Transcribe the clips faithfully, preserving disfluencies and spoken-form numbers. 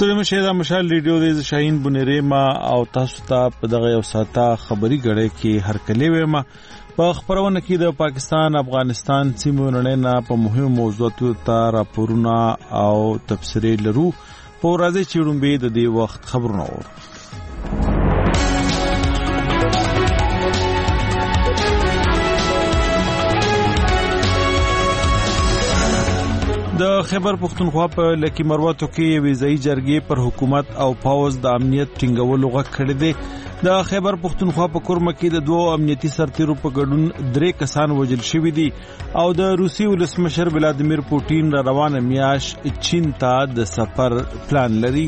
ستړي مشه دا مشال ریډیو د شاهین بنيري ما او تاسو ته په دغه یو ساته خبري غړې کې هر کلی وېما په خبرونه کې د پاکستان افغانستان سیمو نه په مهمو موضوعاتو ته راپورونه او تفسیري لرو په ورځې چې وړاندې د دې وخت خبرونه و د خیبر پختونخوا په لکی مروتو کې ویزای جرګې پر حکومت او پاوز د امنیت ټینګولو غږ کړی دی د خیبر پختونخوا په کورمه کې د دوه امنیتي سرتیرو په ګډون درې کسان وژل شوي دي او د روسي ولسمشر ولادیمیر پوټین را روانه میاش چین ته د سفر پلان لري.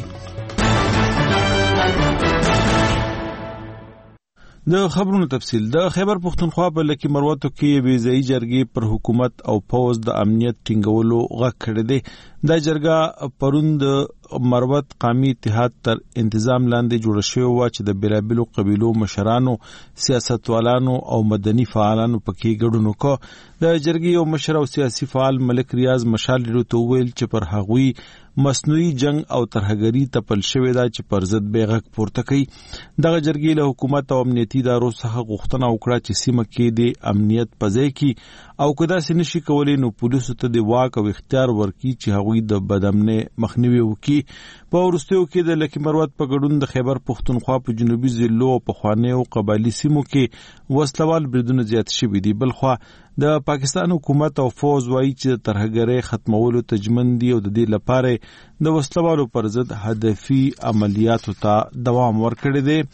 د خبرونو تفصیل د خیبر پختونخوا په لکی مروتو کې ویزای جرګې پر حکومت او پاوز د امنیت ټینګولو غږ کړی دی. دا جرګه پرون د مروت قومي اتحاد تر انتظام لاندې جوړ شوی و چې د بیلابیلو قبیلو مشرانو سیاستوالانو او مدني فعالانو پکې ګډون وکړ. د جرګې یو مشر او سیاسي فعال ملک ریاض مشال ورته ویل چې پر هغوی مصنوعي جنگ او ترهګری ته پل شوی دا چې پر ضد بیغک پورته کوي. دغه جرګې له حکومت او امنیتي ادارو څخه غوښتنه وکړه چې سیمه کې د امنیت پځای کې او کدا سنشي کولای نو پولیسو ته د واک او اختیار ورکړي چې هغوی د بدامنۍ مخنیوي وکړي. په ورستیو کې د لکی مروت په ګډون د خیبر پختونخوا په جنوبي ضلعو او په خوانیو قبایلی سیمو کې وسلوال بریدونه زیات شوي دي. بلخوا د پاکستان حکومت او فوز وایي چې د ترهګرۍ ختمولو تجمن دي او د دې لپاره د وسلوالو پر ضد هدفي عملیاتو ته دوام ورکړی دی.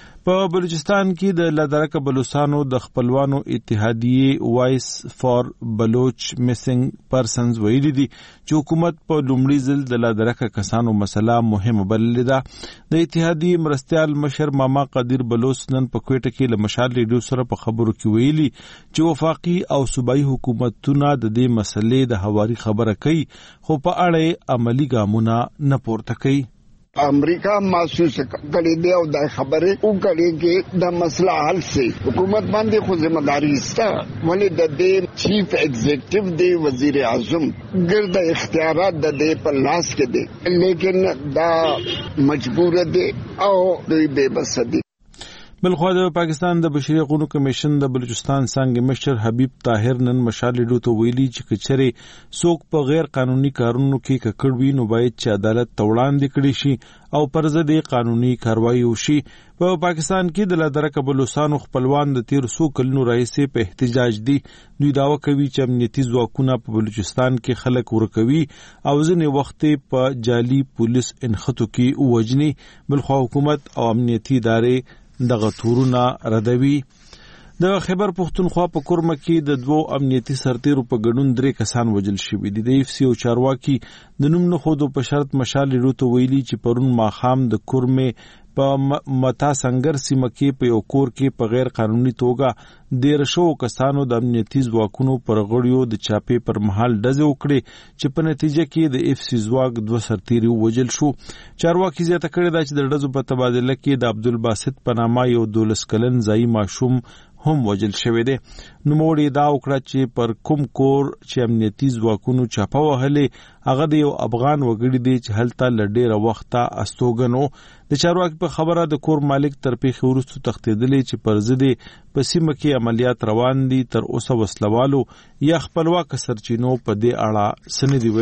په بلوچستان کې د لادرکه بلوچستانو د خپلوانو اتحادیه وایس فار بلوچ میسنګ پرسنز ویلي دي چې حکومت په لومړي ځل د لادرکه کسانو مسله مهمه بللې ده. د اتحادیه مرستيال مشر ماما قدیر بلوچ نن په کوټه کې له مشال ریډیو سره په خبرو کې ویلي چې وفاقي او صوبایي حکومتونه د دې مسلې د حواري خبره کوي خو په اړه عملی ګامونه نه پورته کوي. امریکا محسوس کړي دی او د خبره وکړي چې د مسله حل سي حکومت باندې خو ذمہ داری ستا ولې د دې چیف ایگزیکټیو دی وزیر اعظم ګرد اختیارات د دې په لاس کې دي لیکن دا مجبور دي او دوی بے بس دي. بلخوا د پاکستان د بشري حقوقو کمیشن د بلوچستان څنګه مشر حبیب طاهر نن مشال ډو ته ویلي چې کچره څوک په غیر قانوني کارونو کې ککړ وي نو باید چې عدالت ته وړاندې کړي شي او پر ضد قانوني کاروایی وشي. په پاکستان کې د لادرکه بلوچستانو خپلوان د تیر څو کلونو راهیسې په احتجاج دي. دوی داوا کوي چې امنیتي ځواکونه په بلوچستان کې خلک ورکوي او ځینې وخت په جعلي پولیس انخطو کې وجني. بلخوا حکومت او امنیتي ادارې دغه تورونه ردوي. د خیبر پختونخوا په کورمه کې د دوه امنیتي سرتیرو په ګډون درې کسان وژل شوي دي. د اف سی او چارواکي د نوم نه خودو په شرط مشال ورته ویلي چې پرون ماخام د کورمه په متا سنگر سیمه کې په یو کور کې په غیر قانوني توګه ډیر شو کسانو د امنیتي ځواکونو پر غړیو د چاپې پر محل ډزې وکړي چې په نتیجه کې د اف سی ځواک دوه سرتیري وژل شو. چارواکي زیاته کړې ده چې د ډزو په تبادله کې د عبدالباسط په نامه یو دولس کلن ځايي ماشوم هم وژل شوی دی. نو موړي دا وکړه چې پر کوم کور چې امنیتي ځواکونو چاپه وهلې هغه د یو افغان وګړي دی چې هلته لډېره وخته استوګنو. د چارواکي په خبره د کور مالک تر پیښې وروسته تښتېدلی چې پر ضد په سیمه کې عملیات روان دي. تر اوسه وسلوالو یا خپلواک سرچینو په دې اړه څه نه دي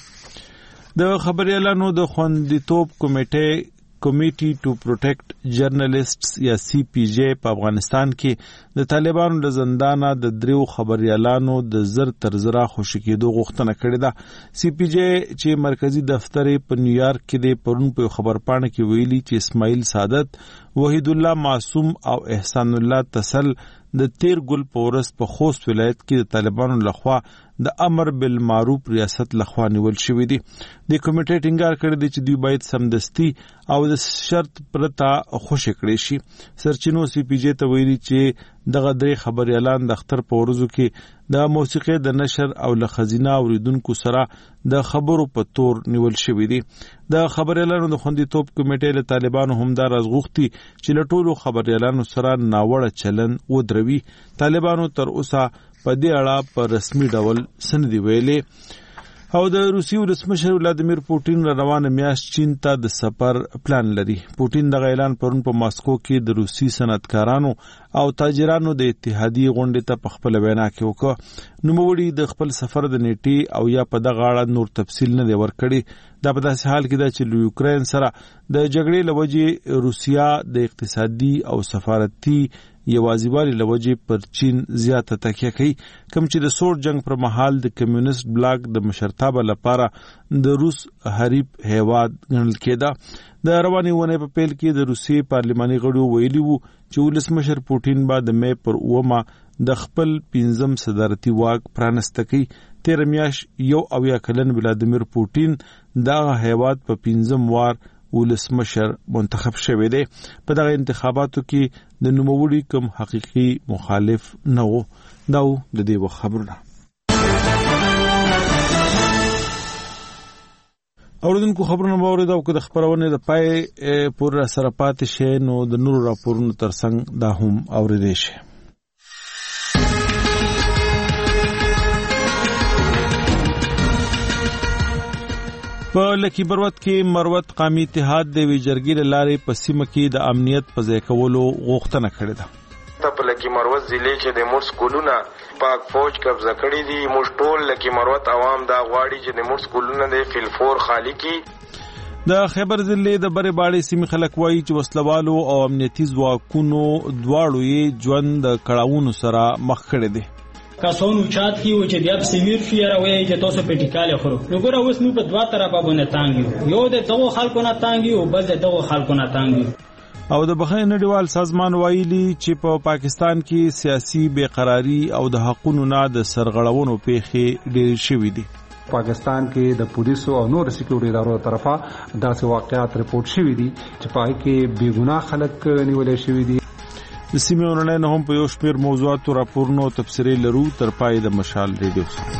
ویلي. د خبریالانو د خوندیتوب کمیټې کمیټي ټو پروټیکټ جرنالیسټس یا سی پی جی په افغانستان کې د طالبانو د زندانه د دریو خبريالانو د زر تر زرا خوشی کېدو غوښتنه کړې ده. سی پی جی چې مرکزی دفتر په نیویارک کې د پرون په خبر پاڼه کې ویلي چې اسماعیل سعادت، وحید الله معصوم او احسان الله تسل د تیر ګل پورس په خوست ولایت کې د طالبانو لخوا د امر بالمعروف ریاست لخوا نیول شوی دی. د کمیټې ټینګار کړی دی چې دوی باید سمدستي او د شرط پرته خوشی کړي شي. سرچینو سی پی جی ته ویلي چې دغه درې خبريالان د اختر په ورځو کې د موسیقي د نشر او له خزینه اوریدونکو سره د خبرو په تور نیول شوی دی. د خبريالانو د خوندیتوب کمیټې له طالبانو هم دا راغوښتي چې له ټولو خبريالانو سره ناوړه چلن ودروي. طالبانو تر اوسه په دې اړه په رسمي ډول سندې ویلې. او د روسي ولسمشر ولادیمیر پوټین را روانه میاشت چین ته د سفر پلان لري. پوټین د اعلان پرون په ماسکو کې د روسي صنعتکارانو او تاجرانو د اتحادیې غونډې ته په خپل وینا کې وکړ. نوموړي د خپل سفر د نیټې او یا په دغه اړه نور تفصیل نه دی ورکړی. دا په داسې حال کې ده چې له یوکرین سره د جګړې له وجې روسیا د اقتصادي او سفارتي یوازیوالي له وجې پر چین زیاته تکیه کوي، کوم چې د سوړ جنگ پر مهال د کمیونست بلاک د مشرتابه لپاره د روس حریف هیواد ګڼل کېده. د روانې اونۍ په پیل کې د روسیې پارلماني غړو ویلي وو چې ولسمشر پوټین به د مې پر اومه د خپل پنځم صدارتي واک پرانسته کوي. تېره میاشت یو اویا کلن ولادیمیر پوټین دغه هیواد په پنځم وار ولسمشر منتخب شوی دی. په دغه انتخاباتو کې د نوموړي کوم حقيقي مخالف نه و. دا د دې وخت خبرونه. اوردونکو خبرونه باورید او که د خبرونه د پای پور سره پاتې شي نو د نورو راپورونو ترڅنګ دا هم اوریدئ شي. په لکی مروت کې مروت قومي اتحاد د وی جرګې لارې په سیمه کې د امنیت په ځای کولو غوښتنه کړې ده. په لکی مروت ضلع کې د مور سکولونه پاک فوج قبضه کړی دي. موږ ټول لکی مروت عوام دا غواړي چې د مور سکولونه د فلفور خالی کړي. د خیبر ضلع د بره باړې سیمې خلک وایي چې وسلوالو او امنیتي ځواکونو دواړو یې ژوند د کړاوونو سره مخ کړی دی. کسان اوچات کی و چې بیا سمیر فیر وای چې تاسو په ټیکاله خورو. وګوره اوس نو په دوا طرفه باندې تانګي، یو د دغه خلکو نه تانګي او بل د دغه خلکو نه تانګي. او د بخښنې نړیوال سازمان وایي چې په پا پاکستان کې سیاسي بېقراری او د حقوقو نه د سرغړونو پیښې ډېرې شوې دي. پاکستان کې د پولیسو او نور سکیورټي ادارو طرفه داسې واقعات رپورټ شوي دي چې پای کې بې ګناه خلک نیولې شوي دي. د سیمې اونلاین هم په یو شمېر موضوعاتو راپورونو تبصرې لرو تر پای د مشال ریډیو سره.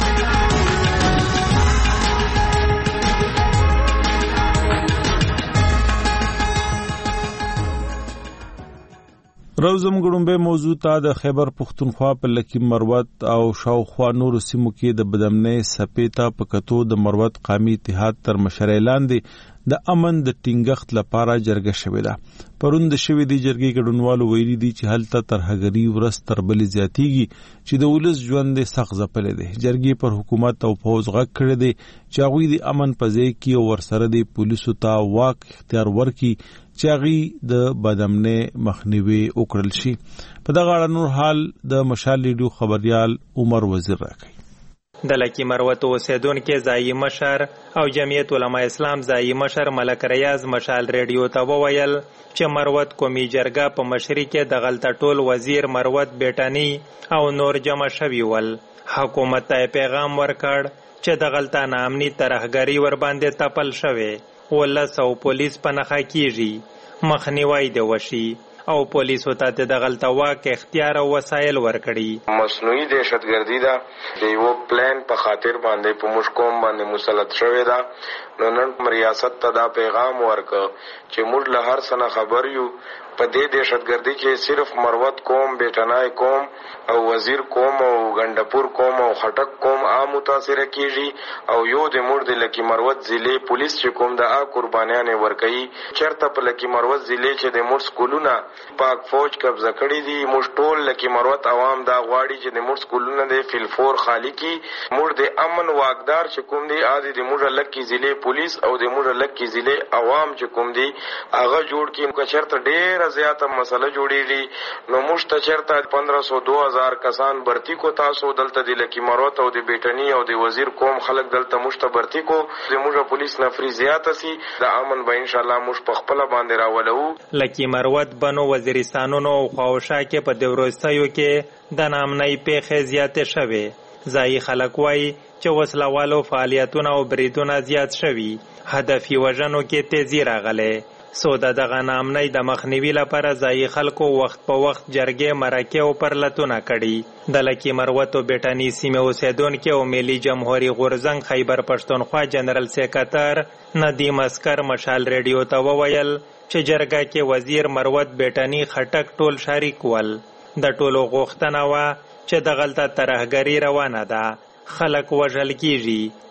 روزم ګړومبه موضوع ته د خیبر پښتونخوا په لکی مروت او شاوخوا نورو سیمو کې د بدامنۍ سپې ته په کتو د مروت قومي اتحاد تر مشرۍ لاندې د امن د ټینګښت لپاره جرګه شوې ده. پرون د شوې دی جرګې ګډونوالو ویلي دي چې هلته ترهګري ورځ تر بلې زیاتیږي چې د ولس ژوند یې سخت ځپلی دی. جرګې پر حکومت او پوځ غږ کړی دی چې هغوی د امن په ځای کې او ورسره د پولیسو ته واک اختیار ورکړي چې هغوی د بدامنۍ مخنیوي وکړل شي. په دغه اړه نور حال د مشال ریډیو خبریال عمر وزیر راکوي. د لکی مروت اوسیدونکو ځایي مشر او جمعیت علماء اسلام ځایي مشر ملک ریاض مشال ریډیو ته وویل چې مروت قومي جرګه په مشري کې د غلطه ټول وزیر مروت بیٹانی او نور جمع شوي ول. حکومت ته پیغام ورکړ چې د غلطه نامني ترهګري ور باندې تپل شوی ولس او پولیس په نخښه کیږي مخنیوي دی وشي او پولیسو ته د غلطه واک اختیار او وسایل ورکړي. مصنوعي دهشتګردي دا د یو پلان په خاطر باندې په موږ قوم باندې مسلط شوی دا. نو نن ریاست ته دا پیغام ورکړ چې موږ له هر څه خبر یو. په دې دهشتګردي کې صرف مروت قوم، بیٹنای قوم او وزیر قوم او غندپور قوم او خټک قوم عام متاثر کیږي او یو د موږ د لکی مروت ضلع پولیس چې کوم د ا قربانیان ورکړي. چرته په لکی مروت ضلع چې د موږ سکولونه پاک فوج قبضه کړی دي. موږ ټول لکی مروت عوام دا غواړي چې د موږ سکولونه د فلفور خالی کړي. موږ د امن واقدار چې کوم دی ازي د موږ لکی ضلع پولیس او د موږ لکی ضلع عوام چې کوم دی هغه جوړ کړي. که چرته ډېر زیاته مسله جوړیږي نو موږ ته چرته پندرہ سو دو ہزار کسان برتی کو تاسو دلته د لکی مروت او د بیٹنی او د وزیر قوم خلک دلته موږ ته برتی کو. زموږ پولیس نفری زیاته سي د امن به ان شاء الله موږ په خپل باندې راولو. لکی مروت بنو وزیرستانونو او خواوشا کې په دوروستیو کې د نامنۍ پیښې زیاتې شوې. ځایي خلک وایي چې وسلوالو فعالیتونه او بریدونه زیات شوي. هدفي وژنو کې تیزی راغلی. سو د دغه نامنۍ د مخنیوي لپاره ځایي خلکو وخت په وخت جرګې مرکې او پرلتونه کړي. د لکی مروت او بیٹنی سیمې اوسیدونکي او ملي جمهوري غورځنګ خیبر پښتونخوا جنرال سیکرټر ندیم اسکر مشال ریډیو ته وویل چې جرګه کې وزیر مروت بیٹنی خټک ټول شریک ول. د ټولو غوښتنه وه چې د غلطه ترهګري روانه ده، خلک وژل کیږي،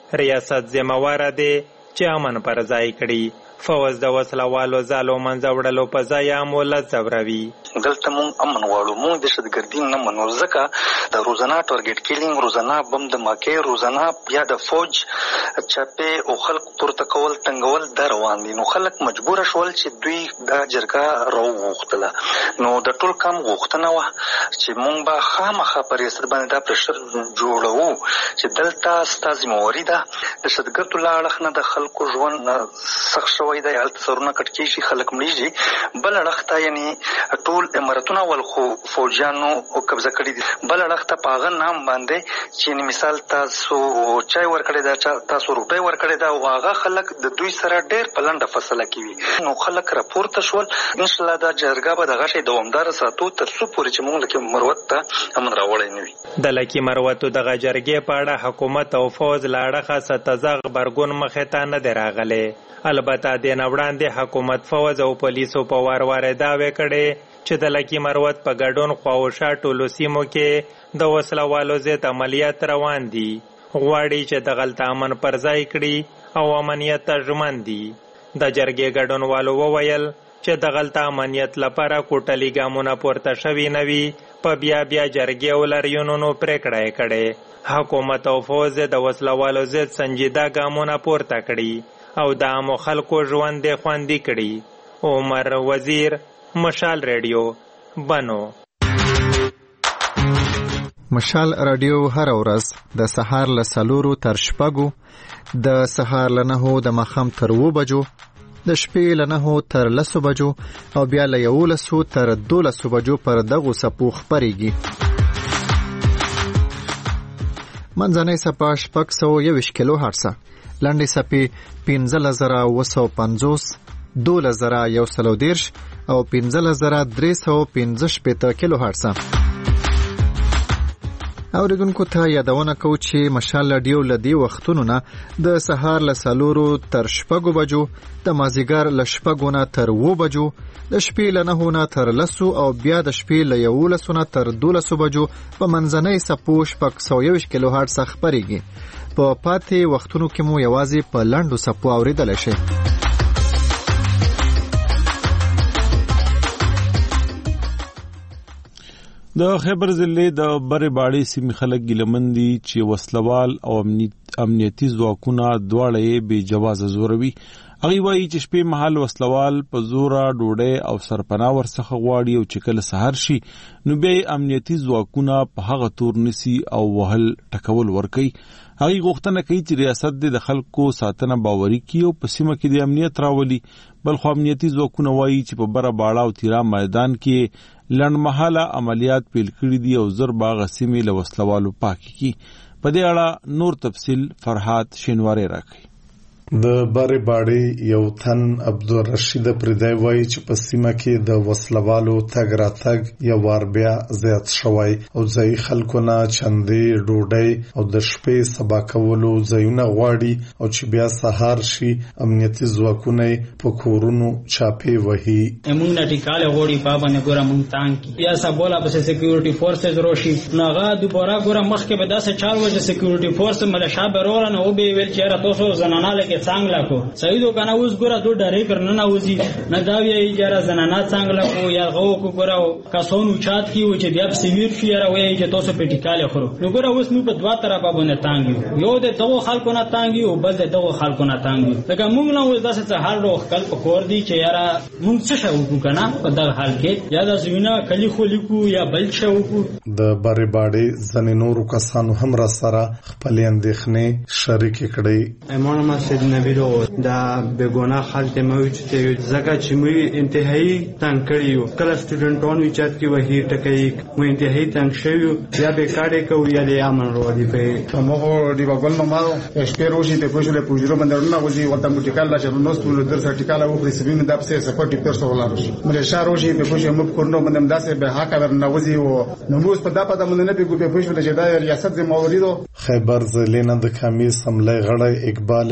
ریاست ذمہواره دی چې امن پر ځای کړي. فوز د وسلوالو ځالو منځه وړلو په ځای مولت ځوروي. دلته مونږ امن غواړو، مونږ دهشتګردي نه منو، ځکه د روزانه ټارګټ کیلینګ، روزانه بم دماکې، روزانه بیا د فوج چاپې او خلک پورته کول تنګول دا روان دي. نو خلک مجبوره شول چې دوی دا جرګه راوغوښتله. نو د ټول کم غوښتنه وه چې مونږ به خامخا په ریاست باندې دا پرشر جوړوو چې دلته ستا ذمهواري ده دهشتګردو له اړخ نه د خلکو ژوند سخت شوی دی، هلته سرونه کټ کېږي، خلک مړېږي. بل اړخ ته یعنې ټول امارتونه ول خو فوجیانو قبضه کړي دي. بل اړخ ته په هغه نام باندې چې یعنې مثال تاسو چای ورکړی ده، تاسو روپۍ ورکړې ده، او هغه خلک د دوی سره ډېر په لنډه فاصله کې وي. نو خلک راپورته شول. انشاءالله دا جرګه به دغه شی دوامداره ساتو تر څو پورې چې موږ لکه مروت ته امن راوړی نه وي. د لکي مروتو دغه جرګې په اړه حکومت او فوج له اړخه څه تزاغ غبرګون مخې ته نه دی راغلی. البته د نه وړاندې حکومت، فوج او پولیسو په وار وار دعوې کړې چې د لکي مروت په ګډون خواوشا ټولو سیمو کې د وسلوالو ضد عملیات روان دي. غواړي چې دغلته امن پر ځای کړي او امنیت ته ژمن دي. د جرګې ګډونوالو وویل چې دغلته امنیت لپاره کوټلي ګامونه پورته شوي نه وي، په بیا بیا جرګې او لاریونونو پرېکړه یې کړې. حکومت او فوج د وسلوالو ضد سنجیده ګامونه پورته کړي او د عامو خلکو ژوند یې خوندي کړي. عمر وزیر، مشال ریډیو، بنو. مشال رادیو هر ورځ د سهار له څلورو تر شپږو، د سهار له نهو د ماښام تر اوو بجو، د شپې له نهو تر لسو بجو او بیا له یولسو تر دولسو بجو پر دغو څپو خپرېږي. منځنۍ څپه شپږ سوه یوویشت کیلو هرڅه، لنډې څپې پنځلس زره اوه سوه پنځوس، دولس زره یو سل او دېرش او پنځلس زره درې سوه پنځه شپېته کیلو هرڅه. اورېدونکو ته یادونه کوو چې مشال رادیو له دې وختونو نه د سهار له څلورو تر شپږو بجو، د مازدیګر له شپږو نه تر اوو بجو، د شپې له نهو نه تر لسو او بیا د شپې له یولسو نه تر دولسو بجو په منځنۍ څپو شپږ سوه یوویشت کیلو هرڅه خپرېږي. په پاتې وختونو کې مو یوازې په لنډو څپو اورېدلی شئ. د خیبر ضلع د برې باړې سیمې خلک ګیلمن دي چې وسلوال او امنیتي ځواکونه دواړه یې بې جوازه زوروي. هغوی وایي چې شپې مهال وسلوال په زوره ډوډۍ او سرپناه ورڅخه غواړي او چې کله سهار شي نو بیا یې امنیتي ځواکونه په هغه تور نیسي او وهل ټکول ورکوي. هغوی غوښتنه کوي چې ریاست دې د خلکو ساتنه باوري کړي او په سیمه کې د امنیت راولي. بلخو امنیتي ځواکونه وایي چې په بره باړه او تیرا میدان کې لنډمهاله عملیات پیل کړي دي او زر به هغه سیمې له وسلوالو پاکې کړي. په دې اړه نور تفصیل فرحات شینواری راکوي. د برې باړې یو تن عبدالرشید پردی وایي چې په سیمه کې د وسلوالو تګ راتګ یو وار بیا زیات شوی او ځایي خلکو نه چندې ډوډۍ او د شپې سبا کولو ځایونه غواړي او چې بیا سهار شي امنیتي ځواکونه په کورونو چاپې وهي. موږ نه ټیکاله غواړي په باندې ګوره موږ تانګ بیا سبوله پسې سکیورټي فورسز روشي نو هغه دوباره ګوره مخکې به داسې چال وجه سکیورټي فورس ملشا به روله نو به ویل چې را تاسو زنانه لګي څنګه کو سیدو کنه اوس ګوره دو ډارې کرنه نه وځي نه دا وی اجاره زنانه څنګه کو یا غو کو ګوره کسونو چات کی و چې بیا سیمیر فیر وی چې تاسو په ټیکاله خورو نو ګوره اوس نو په دوا طرفه باندې تانګ یو د دغه خلکو نه تانګ او بل د دغه خلکو نه تانګ لکه موږ نه اوس داسې حال رو خپل په کور دی چې یاره موږ څه شو کو کنه په دغه حال کې یا د زمينه کلی خو لیکو یا بل شو کو د بری باړې زنه نورو کسانو هم را سره خپل اندېخنې شریک کړي. ایمان ما سید نبی دا بګونه خلک مې چې زګه چې مې انتهایی تنگ کړیو کله سټوډنټونو چات کې وਹੀ ټکې مې انتهایی تنگ شویو یا به کاډې کو یا د امن ورو دی په موږ دی بګل نو ما اسپیروشي ته پوښتنه پوښتنه باندې نه وځي ورته مو ټیکال لا چې نو ستول در سره ټیکال او په سبین د اپسه سپورټ پرسو ولا مې شاروشي په پوښتنه مو کورنو باندې داسې به حق ور نه وځي او نو موږ په دا پته باندې نه پیګو په پوښتنه چې دا ریاست زموږ ولیدو. خیبر ضلع د کمی سملې غړی اقبال پردی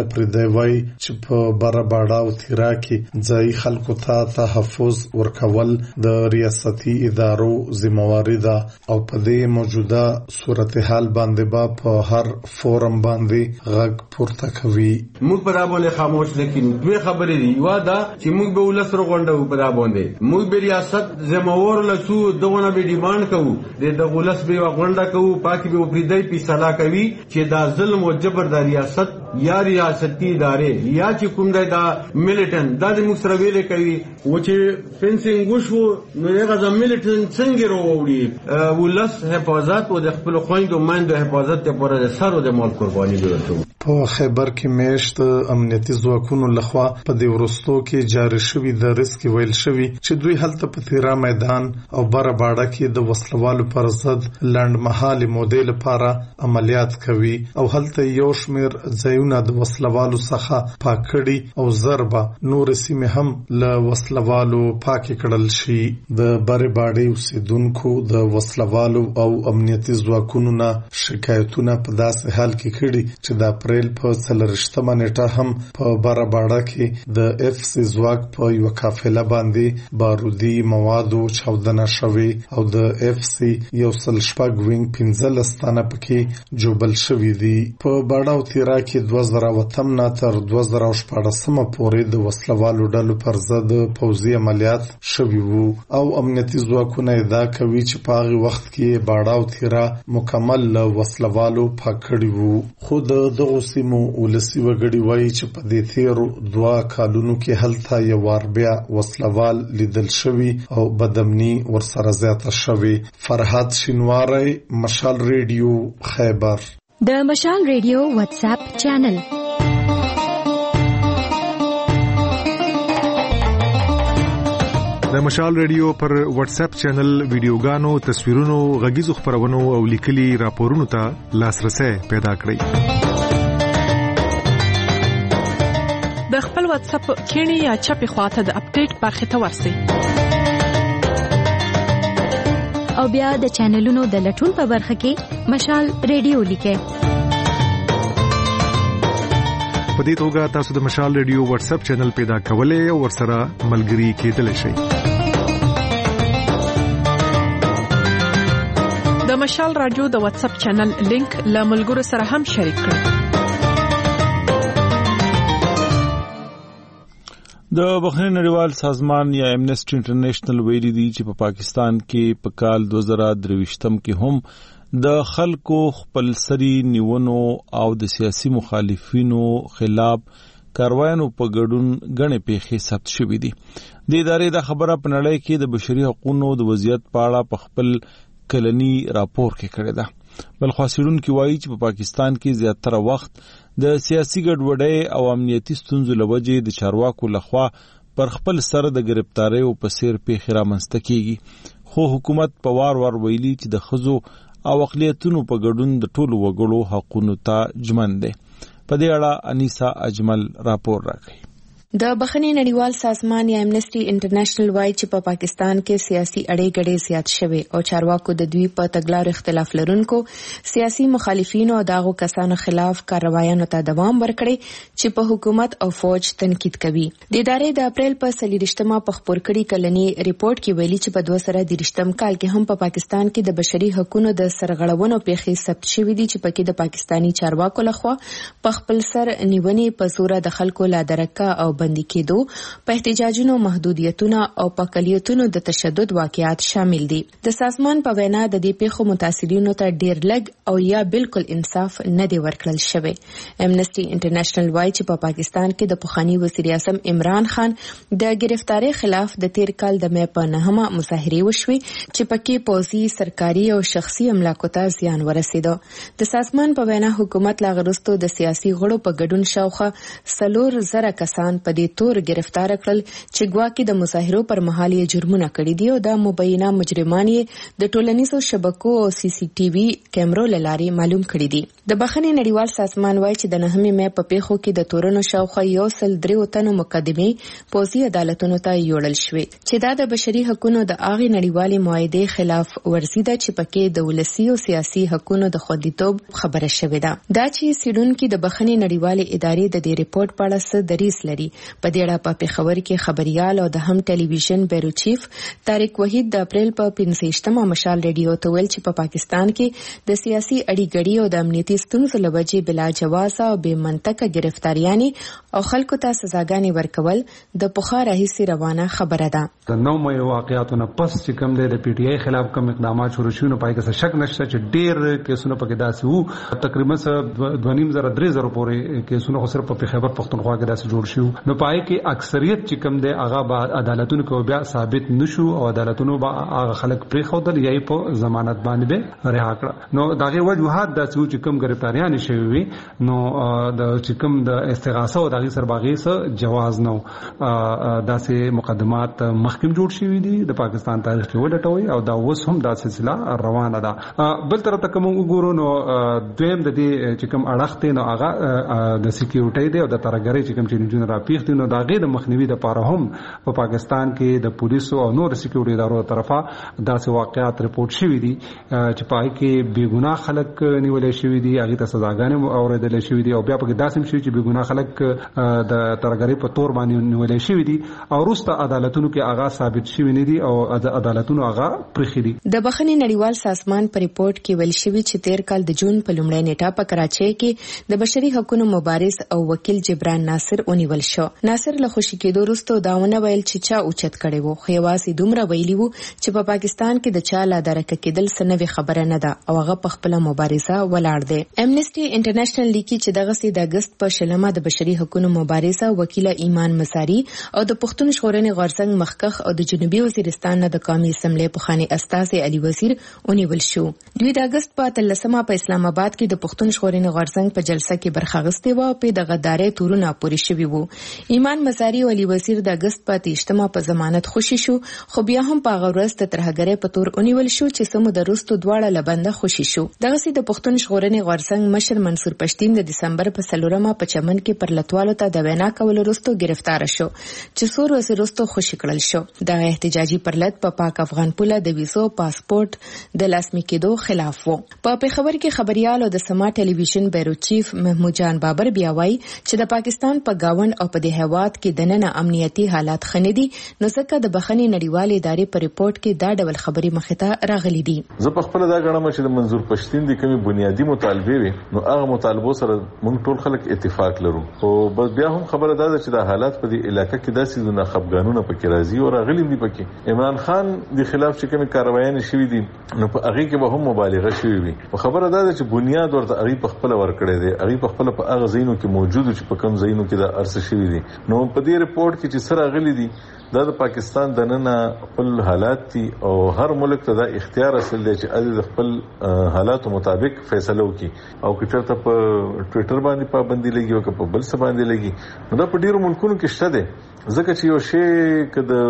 دی وایي چې په بره باډا او تیرا کې ځایي خلکو ته تحفظ ورکول د ریاستي ادارو ذمہواری ده او په دې موجوده صورتحال باندې با په هر فورم باندې غږ پورته کوي. موږ په دا باندې خاموش لیکن دوه خبرې دي. یو دا چې موږ به ولس رغونډو په دا باندې موږ به ریاست ذمہوار لسو دغه به ډیماند کوو د ولس به غونډه کوو پاکي به پریدای پیسلا کوي چې دا ظلم او جبر د ریاست یا ریاستي ادارې یا چې کوم دا ملیټن دا د مسرویل کوي و چې فنسینګ وشو نو هغه د ملیټن څنګه وروړي ولس حفاظت او د خپل خويندو ماندو حفاظت لپاره د سر او د مال قرباني ورکوي. په خیبر کې میشت امنیتي ځواکونو لخوا په دې ورستو کې جاری شوی د ریسک ویل شوی چې دوی هلته په تیرا میدان او بره باډه کې د وسلوالو پر ضد لنډمهالي مودې لپاره عملیات کوي او هلته یو شمېر ځایونه د وسلوالو څخه پاک کړي او ضربه نور سیمې هم له وسلوالو پاک کړل شي. د بره باډې اوسیدونکو د وسلوالو او امنیتي ځواکونو نه شکایتونه په داسې حال کې کړي چې د اپریل په څلورشتمه نیټه هم په بره باډه کې د اف سی ځواک په یو قافله باندې بارودي موادو چاودنه شوې او د اف سی یو سل شپږ وینګ پنځلس تنه پکې جوبل شوي دي. په باډه او تیرا کې دوه زره اتم نه تر دوه زره شپاړسمه پورې د وسلوالو ډلو پر ضد پوځي عملیات شوي وو او امنیتي ځواکونه ادعا کوي چې په هغه وخت کې باډه او تیرا مکمل له وسلوالو پاک کړي وو. خو د دغه سیمو ولسی وګړي وایي چې په دې تیرو دوه کالونو کې هلته یو وار بیا وسلوال لیدل شوی او بدامني ورسره زیاته شوی. فرحات شینواری، مشال ریډیو، خیبر. د مشال ریډیو واتس اپ چینل د مشال ریډیو پر واتس اپ چینل ویډیوګانو، تصویرونو، غږیزو خبرونو او لیکلي راپورونو ته لاسرسي پیدا کړئ. د خپل واتس اپ کینی یا چپی خواته د اپډیټ برخه ته ورسئ او بیا د چینلونو د لټون په برخه کې مشال ریډیو لیکئ. په دې توګه تاسو د مشال ریډیو واتس اپ چینل پیدا کولای او ورسره ملګري کېدلی شئ. د مشال رادیو د واتس اپ چینل لینک له ملګرو سره هم شریک کړئ. د بخښنې نړیوال سازمان یا امنیسټي انټرنیشنل ویلي دی چې په پا پاکستان کې په کال دوه زره درویشتم کې هم د خلکو خپلسري نیونو او د سیاسي مخالفینو خلاف کاروایانو په ګډون غنې پیښې ثبت شوې دي. د ادارې د خبره په نړۍ کې د بشري حقوقو د وضعیت په اړه په خپل کلنی راپور کې کړی ده. بل خاصیرون کې وایي چې په پا پاکستان کې زیاتره وخت د سیاسي ګډوډۍ او امنیتي ستونزو لوجې د چارواکو لخوا پر خپل سر د گرفتارۍ او په سیر پیښې رامنځته کیږي. خو حکومت په وار وار ویلي چې د ښځو او اقلیتونو په ګډون د ټولو وګړو حقونو ته ژمن دی. په دې اړه انیسا اجمل راپور راکړي. د بخښنې نړیوال سازمان یا امنیسټي انټرنیشنل وایي چې په پاکستان کې سیاسي اړې ګډې زیات شوي او چارواکو د دوی په تګلارو اختلاف لرونکو سیاسي مخالفینو او داغو کسانو خلاف کاروایانو ته دوام ورکړي چې په حکومت او فوج تنقید کوي. د ادارې د اپریل په څلوېښتمه په خپور کړي کلنی ریپورت کې ویلي چې په دوه زره دېرشتم کال کې هم په پاکستان کې د بشري حقوقو د سرغړونو پیښې ثبت شوې دي چې پکې د پاکستانی چارواکو لخوا په خپل سر نیونې په زور د خلکو لا درکه او بندي کېدو، په احتجاجونو محدودیتونه او په اقلیتونو د تشدد واقعات شامل دي. د سازمان په وینا د دې پیښو متاثرینو ته ډیر لږ او یا بالکل انصاف نه دی ورکړل شوی. امنیسټي انټرنیشنل وایي چې په پاکستان کې د پخوانی وزیر اعظم عمران خان د گرفتاری خلاف د تیر کال د مې په نهمه مظاهره وشوي چې پکې پوځي، سرکاري او شخصي املاکو ته زیان ورسېده. د سازمان په وینا حکومت لا غرستو د سیاسي غړو په ګډون شاوخه څلور زره کسان په دې تور گرفتار کړل چې ګواکې د مظاهرو پر مهال یې جرمونه کړي دي او د مبینه مجرمان یې د ټولنیزو شبکو او سی سی ټي وي کیمرو لاري معلوم کړي دي. د بخښنې نړیوال سازمان وايي چې د نهمې مې په پیښو کې د تورونو شاوخوا یو سل درې تنو مقدمې پوځي عدالتونو ته یوړل شوې چې دا د بشري حقوقو د اغې نړیوالې معاهدې خلاف ورزي ده چې پکې د ولسی او سیاسي حقوقو د خوندیتوب خبره شوې ده. دا چې سیډونکو د بخښنې نړیوالې ادارې د دې ریپورت په اړه څه دریس لري. په دې اړه په پیښور کې خبريال او د هم ټلویزیون بیرو چیف طارق وحید د اپریل په پنځه مشال ریډیو ته ویل چې په پا پاکستان کې د سیاسي اړیګړې او د امنیتي ستونزو له وجې بلا جواز او بې منطقه گرفتاریانې او خلکو ته سزاګانې ورکول د پخوا راهیسې روانه خبره ده. د نو مې واقعیاتونه پس چې کوم د پی ټی آی خلاف کوم اقدامات شروع شونه پای کې شک نشته چې ډېر کیسونه پکې داسې وو تقریبا دوه نیم زره درې زره پورې کیسونه خو صرف په خیبر پختونخوا کې داسې جوړ شو. نو پای کې اکثریت چې کوم د هغه بعد عدالتونو کې بیا ثابت نشو او عدالتونو با هغه خلک پرې خودل یا په ضمانت باندې به رها کړ. نو دغه وجوهات داسې چې کوم گرفتاریان شوی وي نو د چې کوم د استغاثه او دغه سرباغي سره جواز نو داسې مقدمات محکم جوړ شوی دي د پاکستان تاریخ کې ولټوي او دا اوس هم دا سلسله روانه ده. بل طرف ته کوم وګورو نو دویم د دې چې کوم اړخته نو هغه د سکیورټي دی او د ترګری چې کوم چې جون را پیښ دي نو دا غي د مخنیوي د پاره هم په پاکستان کې د پولیسو او نور سکیورټي ادارو طرفه داسې واقعات رپورټ شوي دي چې پای کې بے ګناه خلک نیولې شوي دي هغه ته سزاګانې اوریدل شوي دي او بیا په داسې شوي چې بے ګناه خلک د ترګری په تور باندې نیولې شوي دي او وروسته عدالتونو کې هغه ثابت شوي نه دي او عدالتونو هغه پرخي دي. د بخښنې نړیوال سازمان په ریپورت کې ویل شوی چې تیر کال د جون په لومړۍ نیټه په کراچۍ کې د بشري حقوقو مبارز او وکیل جبران ناصر ونیول شو. ناصر له خوشی کېدو وروسته داونه ویل چې چا اوچت کړي وو خو یوازې دومره ویلي وو چې په پاکستان کې د چا لا درک کېدل سنوي خبره نه ده او هغه په خپل مبارزه ولاړ دی. امنیسټي انټرنیشنل لیکي چې دغه سي د اگست په شلمه د بشري حقوقو مبارزه وکیل ایمان مساری او د پښتون ژغورنې غورځنګ مخکخ او د جنوبي وزیرستان نه د قومي اسمبلی په خاني استاذ علي وزیر ونیول شو. دوی د اگست په اتلسمه په اسلام آباد کې د پښتون ژغورنې غورځنګ په جلسه کې برخه اخیستې و او په د غدارې تورونه پوری شوی وو. ایمان مساری او علي وزیر د اگست په تیشتمه په ضمانت خوشی شو خو بیا هم په غورست ترهګرې په تور ونیول شو چې سمو د روستو دواړه لبنده خوشی شو. دغه سي د پښتون ژغورنې غورځنګ مشر منصور پښتين د دسمبر په سلورمه په چمن کې پر لټوالو ته د وینا کول وروسته گرفتار شو چې څو ورځې وروسته خوشی کړل شو. د احتجاجي پرلط په پاک افغان پوله د ویزو پاسپورت د لاسمی کېدو خلاف وو. په پیښور کې خبريال او د سما ټلویزیون بیرو چیف محمود جان بابر بیا وایي چې د پاکستان په گاوند او په د هواد کې دننه امنیتي حالات خندي نو ځکه د بخښنې نړیوالې ادارې په ریپورت کې دا ډول خبري مخته راغلي دي. زه په خپل دا غواړم چې د منظور پښتين د کومي بنیادی مطالبه وي نو هغه مطالبو سره موږ ټول خلک اتفاق لرو او بس بیا هم خبره ده چې د حالات په دې علاقې کې داسې د خپګانونه پکې راځي او راغلي دي پکې عمران خان د خلاف چې کومي کاروایي شوې دي نو په هغه کې به هم مبالغه شوې وي. په خبره ده چې بنیاد ورته هغه په خپل ورکړي دي هغه په خپل په هغه زینو کې موجود چې په کم زینو کې د ارس شوې دي نو په دې ریپورت کې چې سره غلي دي دا د پاکستان د نن خپل حالات دي او هر ملک ته دا اختیار اصل دی چې د خپل حالاتو مطابق فیصله وکړي او که چېرته په ټوئیټر باندې پابندي لګي او که په بل څه باندې لګي نو دا په ډیرو ملکونو کې شته دی ځکه چې یو شی که د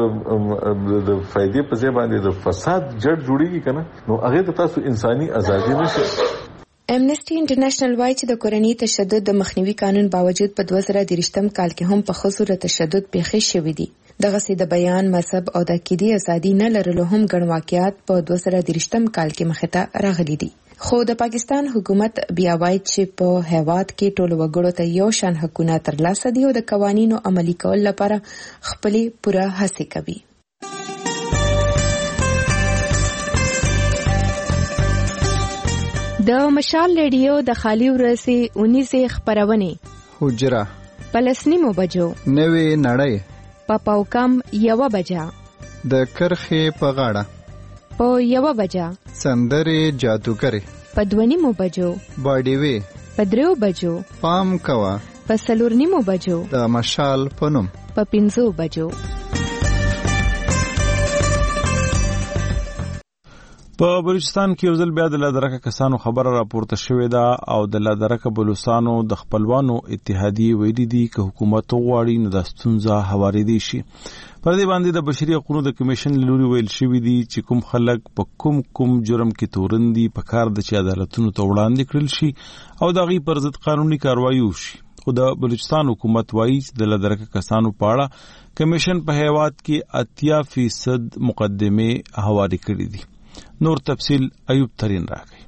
د فائدې په ځای باندې د فساد جړ جوړیږي کنه نو هغه ته تاسو انساني ازادي نشي. امنیسټي انټرنیشنل وايي چې د کورنۍ تشدد د مخنیوي قانون باوجود په دوه زره درشتم کال کې هم په خصوص تشدد پیښې شوې دي. دغه سي د بیان مذهب او د عقیدې ازادي نه لرلو هم ګڼ واقعیات په دوه زره درشتم کال کې مخته راغلي دي. خو د پاکستان حکومت بیا وایي چې په هیواد کې ټول وګړو ته یو شان حقوقونه ترلاسه دي او د قوانینو عملي کول لپاره خپل پوره هڅه کوي. د مشال ریډیو د خالی ورځې اونیزه خبرونه حجره پلسنیمو بجو نوې نړۍ په پاوکم یو بجا د کرخې په غاړه په یو بجا سندرې جادوګر په دونیمو بجو باډي وی په دریو بجو پام کوا په سلورنیمو بجو د مشال پنوم په پنځو بجو. په بلوچستان کې یو ځل بیا د لادرکه کسانو خبره راپورته شوې ده او د لادرکه بلوچستانو د خپلوانو اتحادیې ویلي دي چې حکومت غواړي نو د ستونزه هوارېدی شي. پر دې باندې د بشري حقوقو د کمیشن لوري ویل شوی دی چې کوم خلک په کوم کوم جرم کې تورندي په کار د چې عدالتونو ته وړاندې کړل شي او د غي پر ضد قانوني کاروایی وشي. خو د بلوچستان حکومت وایي چې د لادرکه کسانو په اړه کمیشن په هیواد کې اتیا فیصد مقدمه هواري کړې دي. نور تفصیل ایوب ترین راغی.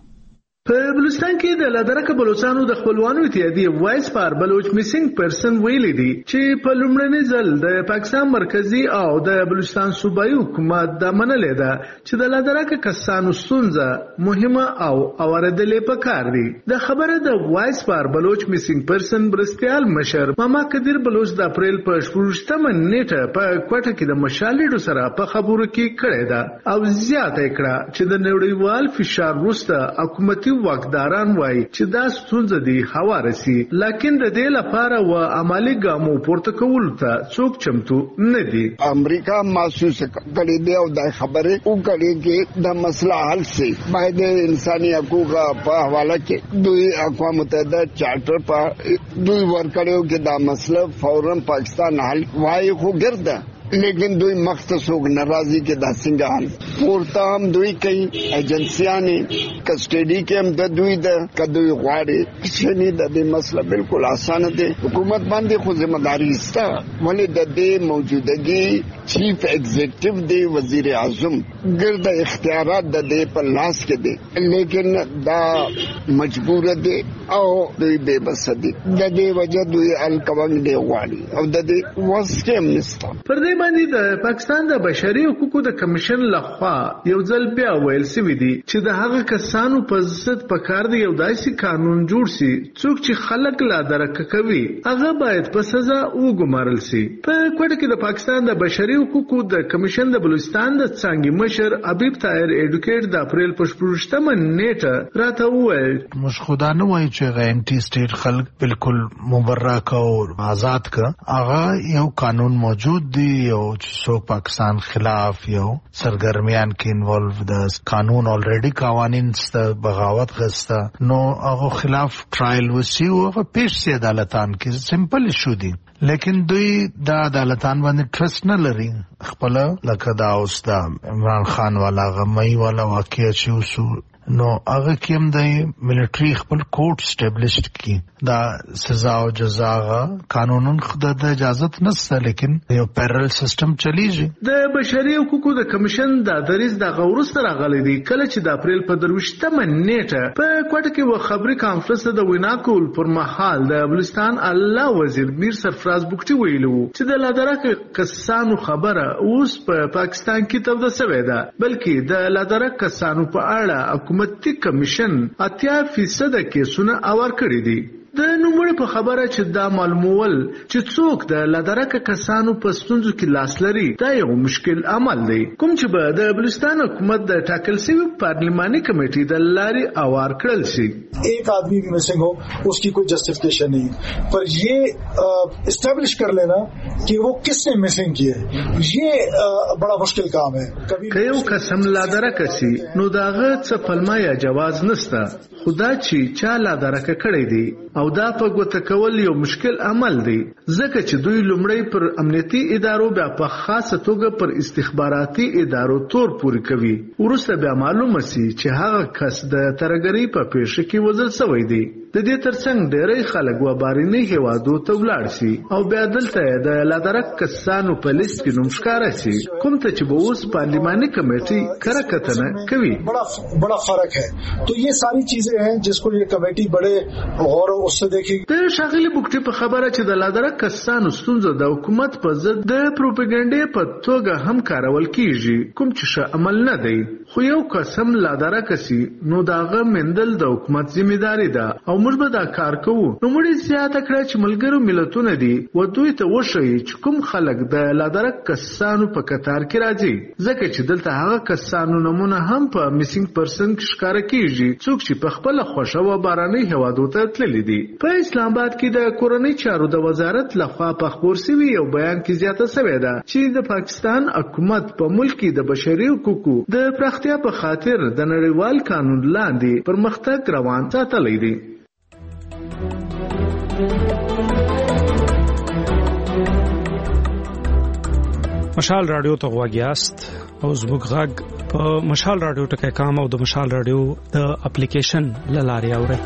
په بلوچستان کې د لادرکه بلوچستانو د خپلوانو اتحادیې وایس فار بلوچ میسنګ پرسن ویلي دي چې په لومړني ځل د پاکستان مرکزی او د بلوچستان صوبایي حکومت د منلې ده چې د لادرکه کسانو ستونزه مهمه او اوریدلې پکار دي. د خبره د وایس فار بلوچ میسنګ پرسن برستیال مشر ماما قدیر بلوچ د اپریل په شپږمه نیټه په کوټه کې د مشالېډو سره په خبرو کې کړې ده او زیاته کړه چې د نړیوال فشار وروسته حکومتي واکداران وایي چې دا ستونزه دي هواره سي، لکن د دې لپاره و عملي ګامو پورته کولو ته څوک چمتو نه دي. امریکا محسوس کړي دی او دا خبره وکړي چې د مسله حل سي باید انساني حقوق په حواله کې دوی اقوام متحده چارټر په دوی ورکړیو کې دا مسله فورن پاکستان حل وایي خو ګرځي لیکن دوی مختصوق ناراضی کے دا سنگان پورتا ہم دوی کئی ایجنسیاں کسٹڈی کے ہم دا دوی دا کدوی غواڑی کچھنی دا دے مسئلہ بالکل آسان دے حکومت باندے خود ذمہ داری استا ولی دا دے موجودگی چیف ایگزیکٹو دے وزیر اعظم گرد اختیارات دا دے پر لاس کے دے لیکن دا مجبور دے او دوی بے بس دے دا دے وجہ دوی الکوانگ دے غواڑی او دا دے وز کے ہم نستا. پر دې باندې د پاکستان د بشري حقوقو د کمیشن لخوا یو ځل بیا ویل سوي دي چې د هغه کسانو په ضد په کار دی یو داسې قانون جوړ سي څوک چې خلک لادرکه کوي هغه باید په سزا وګمارل سي. په کوټه کې د پاکستان د بشري حقوقو د کمیشن د بلوچستان د څنګه مشر حبیب طاهر ایډوکیټ د اپریل په شپږمه نیټه راته وویل موږ خدا نه وایو چې غینټي سټیټ خلک بالکل مبرک او آزاد کا هغه یو قانون موجود دی یو څوک پاکستان خلاف یو سرګرمیان کې انوالو د قانون الریډي قوانین ست بغاوت غسته نو هغه خلاف ټرایل وسی او پیش سي عدالتان کې سمپل شو دي لیکن دوی دا عدالتان باندې ټرست نه لري خپل لکه دا اوس دا عمران خان والا غمي والا واقعي شو نو هغه کوم دی ملټری خپل کوټ سټابلیشډ کی دا سزا او جزا قانونن خدای د اجازه نشته لیکن یو پیرل سیستم چلیږي. د بشري حقوقو د کمیشن د دریز د غورس تر غلې دی کله چې د اپریل په دروشتمه نیټه په کوټه کې و خبري کانفرنس د وینا کول پر مهال د بلوچستان الله وزیر میر سرفراز بوکټي ویلو چې د لادرکه کسانو خبره اوس په پاکستان کې تبده شوې ده بلکې د لادرکه کسانو په اړه حکومتي کمیشن اتیا فیصد کیسونه اور کړی دي. د نوموړي په خبره چې دا معلومول چې څوک د لادرکه کسانو په ستونزو کې لاس لري دا یو مشکل عمل دی کوم چې به د بلوچستان حکومت د ټاکل شوی پارلیماني کمیټې د لارې اوار کړل شي. ایک آدمی بھی مسنگ ہو اس کی کوئی جسٹیفیکیشن نہیں پر یہ اسٹیبلش کر لینا کہ وہ کس نے مسنگ کیا ہے یہ بڑا مشکل کام ہے. که یو قسم لادرکه سي نو داغه څه پلمه یا جواز نسته خدا چې چا لادرکه کړی دی او دا په ګوته کول یو مشکل عمل دی ځکه چې دوی لومړی پر امنیتي ادارو بیا په خاصه توګه پر استخباراتي ادارو تور پوري کوي ورسته بیا معلومه سي چې هغه کس د ترګری په پیښه کې وزل شوی دی. د دې ترڅنګ ډېری خلک و بارینی هوادو ته ولاړ شي او بیا دلته د لادرک کسانو په لیست کې نوم ښکارا شي کوم ته چې به اوس پارلیماني کمیټي کره کتنه کوي. بڑا بڑا فرق ہے تو یہ ساری چیزیں ہیں جس کو یہ کمیٹی بڑے غور اس سے دیکھی. د شاغلي بوکټي په خبره چې د لادرک کسانو ستونزه د حکومت په ضد د پروپاګاندا په توګه هم کارول کیږي کوم چې ښه عمل نه دی خو یو قسم لادرک سي نو داغه مندل د حکومت ځمېداري ده او موږ به دا کار کوو. نو موږ زیاته کړه چې ملګرو ملتونه دي و دوی ته وښیي چې کوم خلک د لادرک کسانو په کتار کې راځي ځکه چې دلته هغه کسانو نمونه هم په میسنګ پرسن کې ښکار کیږي څوک چې په خپل خوښه و باراني هوادو ته تللي دي. په اسلام آباد کې د کورنۍ چارو د وزارت لخوا په خبر شوی یو بیان کې زیاته شوې ده چې د پاکستان حکومت په ملک کې د بشري حقوقو د پراخ پراختیا په خاطر د نړیوال قانون لاندې پرمختګ روان ساتلی دی. مشال رادیو ته غواګیاست او زموږ غږ په مشال رادیو ټکی کام او د مشال رادیو د اپلیکیشن له لارې اورئ.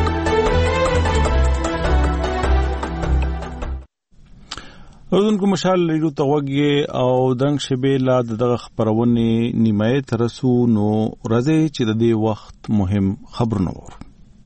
اردوونکو مشال رادیو ته غواګي او دنګ شبې لا دغه خبرونې نیمایه ترسو نو راځي چې د دې وخت مهم خبرونه وو.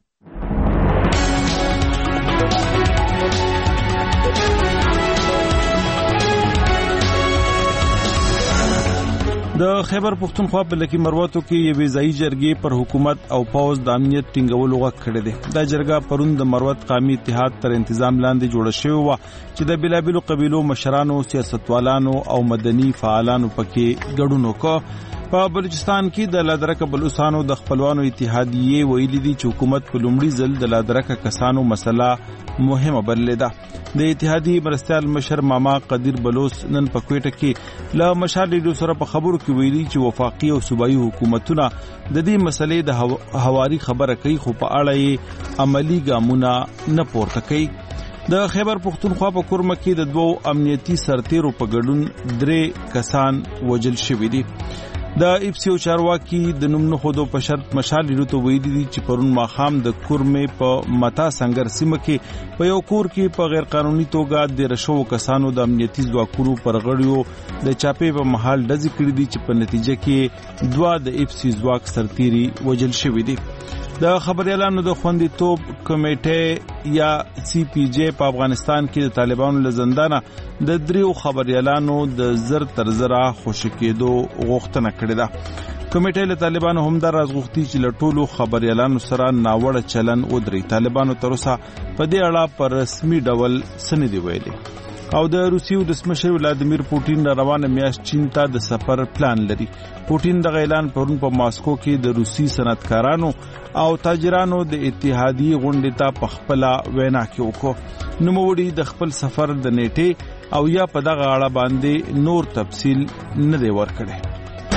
د خیبر پختونخوا په لکی مروتو کې یوې ځایي جرګې پر حکومت او پوز د امنیت ټینګولو غږ کړی دی. دا جرګه پرون د مروت قومي اتحاد تر انتظام لاندې جوړه شوې وه چې د بېلابېلو قبیلو مشرانو، سیاستوالانو او مدني فعالانو پکې ګډون وکړ. په بلوچستان کې د لادرکه بلوچستانو د خپلوانو اتحادیې ویلي دي چې حکومت په لومړي ځل د لادرکه کسانو مسله مهمه بللې ده. د اتحادیې مرستیال مشر ماما قدیر بلوچ نن په کوټه کې له مشال ریډیو سره په خبرو کې ویلي چې وفاقي او صوبایي حکومتونه د دې مسلې د هواري خبره کوي خو په اړه یې عملی ګامونه نه پورته کوي. د خیبر پختونخوا په کورمه کې د دوو امنیتي سرتیرو په ګډون درې کسان وژل شوي دي. د ایپسیو چارواکي د نوم نه خودو په شرط مشال ریډیو ته ویلي دي چې پرون ماښام د کورمې په متا سنگر سیمه کې په یو کور کې په غیر قانوني توګه د رشوو کسانو د امنیتي ځواکونو پر غړیو د چاپې په محل ډزې کړې دي چې په نتیجه کې دوه د ایپسی ځواک سرتیري وژل شوي دي. د خبريالانو د خوندیتوب کمیټې یا سی پی جی په افغانستان کې د طالبانو له زندانه د دریو خبريالانو د زر تر زره خوشی کېدو غوښتنه کړې ده. کمیټې له طالبانو هم دا راز غوښتي چې له ټولو خبريالانو سره ناوړه چلن ودري. طالبانو تر اوسه په دې اړه په رسمي ډول څه نه دي ویلي. او د روسیې ولسمشر ولادیمیر پوټین روانه میاشت چین ته د سفر پلان لري. پوټین د اعلان پرون په ماسکو کې د روسي صنعتکارانو او تاجرانو د اتحادیې غونډې ته په خپل وینا کې وکړ. نوموړي د خپل سفر د نیټه او یا په دغه اړه باندې نور تفصیل نه دی ورکړی.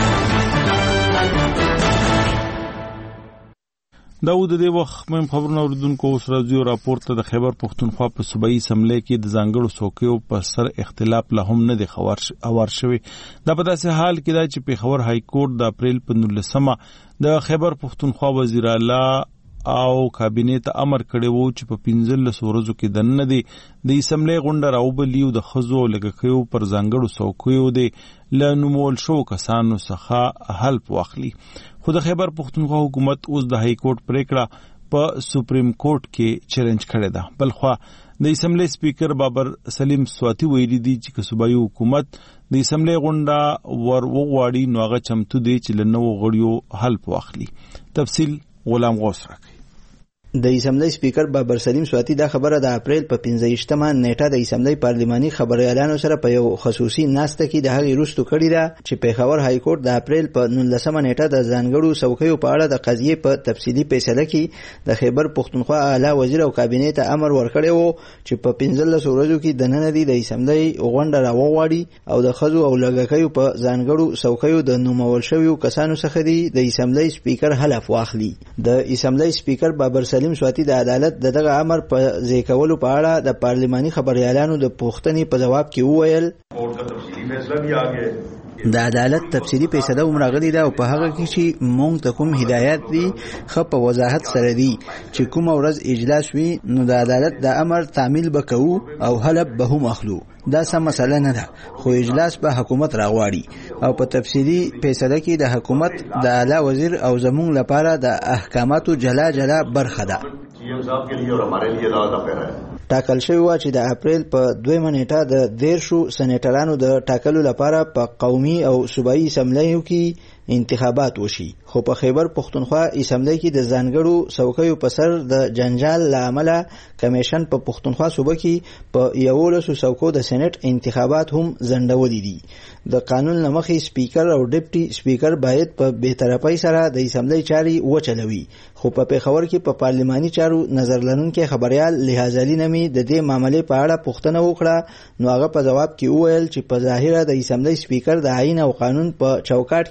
دا و د دې وخت مهم خبرونه اوریدونکو اوس راځي راپورته د خیبر پختونخوا په صوبایي اسمبلی کې د ځانګړو څوکیو په سر اختلاف لا هم نه دی اوار شوی. دا په داسې حال کې دا چې پیښور های کورټ د اپریل په نولسمه د خیبر پختونخوا وزیر اعلی او کابینې ته امر کړی وو چې په پنځلس ورځو کې دننه دی د اسمبلی غونډه راوبلي او د ښځو لږکیو پر ځانګړو څوکیو دی له نومول شوو کسانو څخه حلف واخلي. خو د خیبر پختونخوا حکومت اوس د های کورټ پریکړه په سپریم کورټ کې چیلنج کړې ده. بلخوا د اسمبلی سپیکر بابر سلیم سواتی ویلي دي چې که صوبایي حکومت د اسمبلی غونډه ور وغواړي نو هغه چمتو دی چې له نوو غړیو حلف واخلي. تفصیل غلام غوث راکړي. د اسمبلی سپیکر بابر سلیم سواتی دا خبره د اپریل په پنځه نیټه د اسمبلی پارلماني خبريالانو سره په یو خصوصي ناسته کې د هغې وروسته کړې ده چې پیښور های کورټ د اپریل په نولسمه نیټه د ځانګړو څوکیو په اړه د قضیې په تفصیلي فیصله کې د خیبر پختونخوا اعلی وزیر او کابینې ته امر ورکړی و چې په پنځلس ورځو کې دننه دی د اسمبلی غونډه راوغواړي او د ښځو او لږکیو په ځانګړو څوکیو د نومول شویو کسانو څخه دی د اسمبلی سپیکر حلف واخلي. د اسمبلی سپیکر بابر سلیم سواتی د عدالت د دغه امر په ځای کولو په اړه د پارلماني خبريالانو د پوښتنې په جواب کې وویل د عدالت تفصیلی فیصله ومراغلی ده او په هغه کې چې مونږ ته کوم هدایت دي خو په وضاحت سره دي چې کوم ورځ اجلاس وي نو د عدالت د امر تعمیل وکړو او حلب به هم اخلو. دا سم مسله نه ده خو اجلاس به حکومت راغواړي او په تفصیلی فیصله کې د حکومت د اعلی وزیر او زمونږ لپاره د احکاماتو جلا جلا برخه ده. ټاکل شوی و چې د اپریل په دویمه نیټه د دیرشو سېنیټرانو د ټاکلو لپاره په قومي او صوبایي اسمبلیو کې انتخابات وشي. خو په خیبر پختونخوا اسمبلی کې د ځانګړو څوکیو په سر د جنجال له امله کمیشن په پختونخوا صوبه کې په یولسو څوکو د سېنیټ انتخابات هم ځنډولي دي. د قانون له مخې سپیکر او ډیپټي سپیکر باید په بېطرفۍ سره د اسمبلی چارې وچلوي. خو په پیښور کې په پارلماني چارو نظر لرونکي خبريال لحاظ علي نمي د دې معاملې په اړه پوښتنه وکړه نو هغه په جواب کې وویل چې په ظاهره د اسمبلی سپیکر د آئین او قانون په چوکاټ کې دننه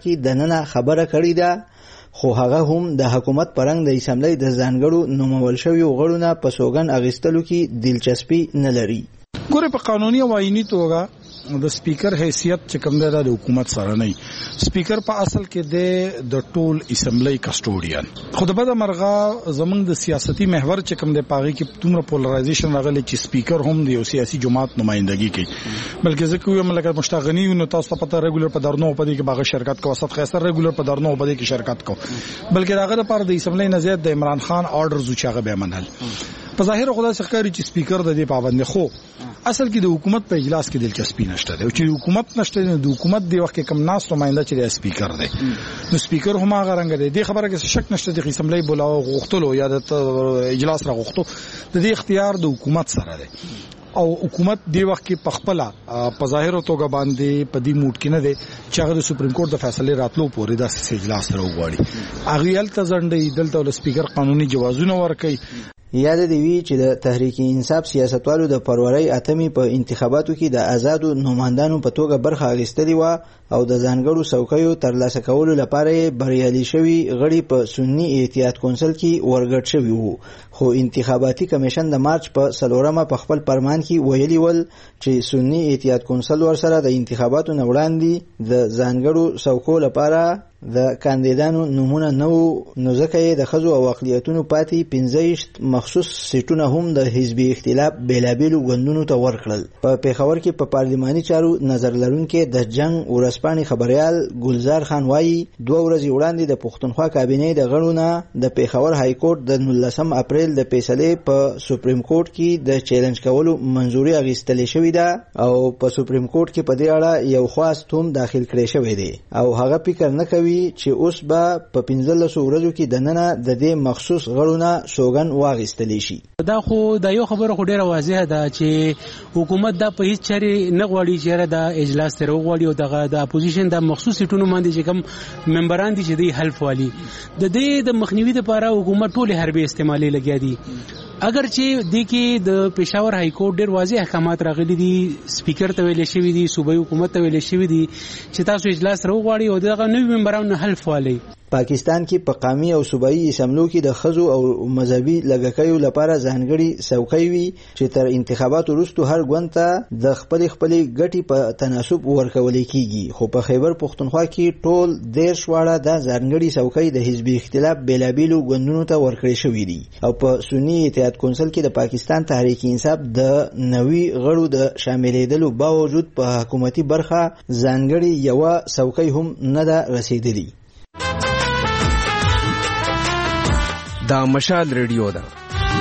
مننه خبره کړې ده، خو هغه هم د حکومت پرنګ د اسمبلی د ځانګړو نومول شویو غړو نه په سوګن اغیستلو کې دلچسپي نه لري. ګوره په قانوني او آئینی توګه د سپیکر حیثیت چې کوم دی د حکومت سره نه. سپیکر په اصل کې د ټول اسمبلی کسټوډین، خو د بده مرغه زمونږ د سیاسي محور چې کوم دی پاغي کې تومره پولرایزیشن راغلی چې سپیکر هم د یو سیاسي جماعت نمائندګي کوي، بلکې ځکه یو ملګر مشتغنی نو تاسو ته پته ریګولر په درنو په دې کې باغ شرکت کو، وسط خیسر ریګولر په درنو په دې کې شرکت کو، بلکې هغه لپاره د اسمبلی نه زیات د عمران خان آرډرز چې هغه به منل. په ظاهر خدا څخه چې سپیکر د دې پابند خو اصل کې د حکومت په اجلاس کې دلچسپي نشته دی، او چې حکومت نشته دی د حکومت دی وخت کې کم ناس نمائنده چې د سپیکر دی، نو سپیکر هم هغه رنګ دی. د خبره کې شک نشته د اسمبلی بولاو غوښتلو یا د اجلاس را غوښتو د دې اختیار د حکومت سره دی، او حکومت دی وخت کې پخپله په ظاهر توګه باندې په دې موډ کې نه دی چې هغه د سپریم کورټ د فیصله راتلو پورې د اجلاس سره وغواړي. هغه یلته ځنډي دلته ول سپیکر قانوني جوازونه ورکړي. یاد دی وی چې د تحریک انصاف سیاستوالو د فروری اتمی په انتخاباتو کې د آزادو نوماندانو په توګه برخه اخیستلې و او د ځانګړو څوکیو ترلاسه کولو لپاره بریالي شوي غړي په سنی احتیاط کونسل کې ورګډ شوي وو، خو انتخاباتي کمیشن د مارچ په څلورمه په خپل فرمان کې ویلي ول چې سنی احتیاط کونسل ورسره د انتخاباتو نه وړاندې د ځانګړو څوکو لپاره د کاندیدانو نمونه نو نو ځکه د خزو او اقلیتونو پاتې پنځه مخصوص سیټونه هم د حزبي اختلاف بیلابیلو غوندونو ته ورکړل. په پیښور کې په پارلماني چارو نظر لرونکي د جنگ ورسپانې خبريال ګلزار خان وایي دوه ورځې وړاندې د پښتونخوا کابینې د غړو نه د پیښور های کورټ د نولسم اپریل د فیصلې په سپریم کورټ کې د چیلنج کولو منزوري اخیستلې شوې ده او په سپریم کورټ کې په دې اړه یو خواست هم داخل کړی شوی دی او هغه فکر نه کوي چې اوس به په پنځلسو ورځو کې د ننه د دې مخصوص غړونه سوګن واغستلی شي. دا خو د یو خبره خو ډیره واضحه ده چې حکومت دا په هیڅ چاري نه غواړي چې د اجلاس سره وغواړي او دغه د اپوزیشن د مخصوص سیټونو باندې چې کوم ممبران دي چې د حلف والی د دې د مخنیوي لپاره حکومت ټول حربي استعمالي لګیا دي. اگر چې د کې د پېښور های کورټ ډېر واضح احکامات راغلي دي، سپیکر ته ویل شوی دي، صوبایي حکومت ته ویل شوی دي چې تاسو اجلاس راوغواړئ او دغه نوي ممبرانو حلف والی. پاکستان کې په قومي او صوبایي اسمبلو کې د خزو او مذهبي لږکیو لپاره ځانګړي څوکۍ وي چې تر انتخاباتو وروسته هر ګوند ته د خپل خپل ګټي په تناسب ورکول کیږي، خو په خیبر پښتونخوا کې ټول دېرش واړه د ځانګړي څوکۍ د حزبي اختلاف بیلابیلو ګوندونو ته ورکړې شوې دي او په سنی اتحاد کونسل کې د پاکستان تحریک انصاف د نوي غړو د شاملېدلو باوجود په حکومتي برخه ځانګړي یو څوکۍ هم نه ده رسیدلې. دا مشال ریډیو ده.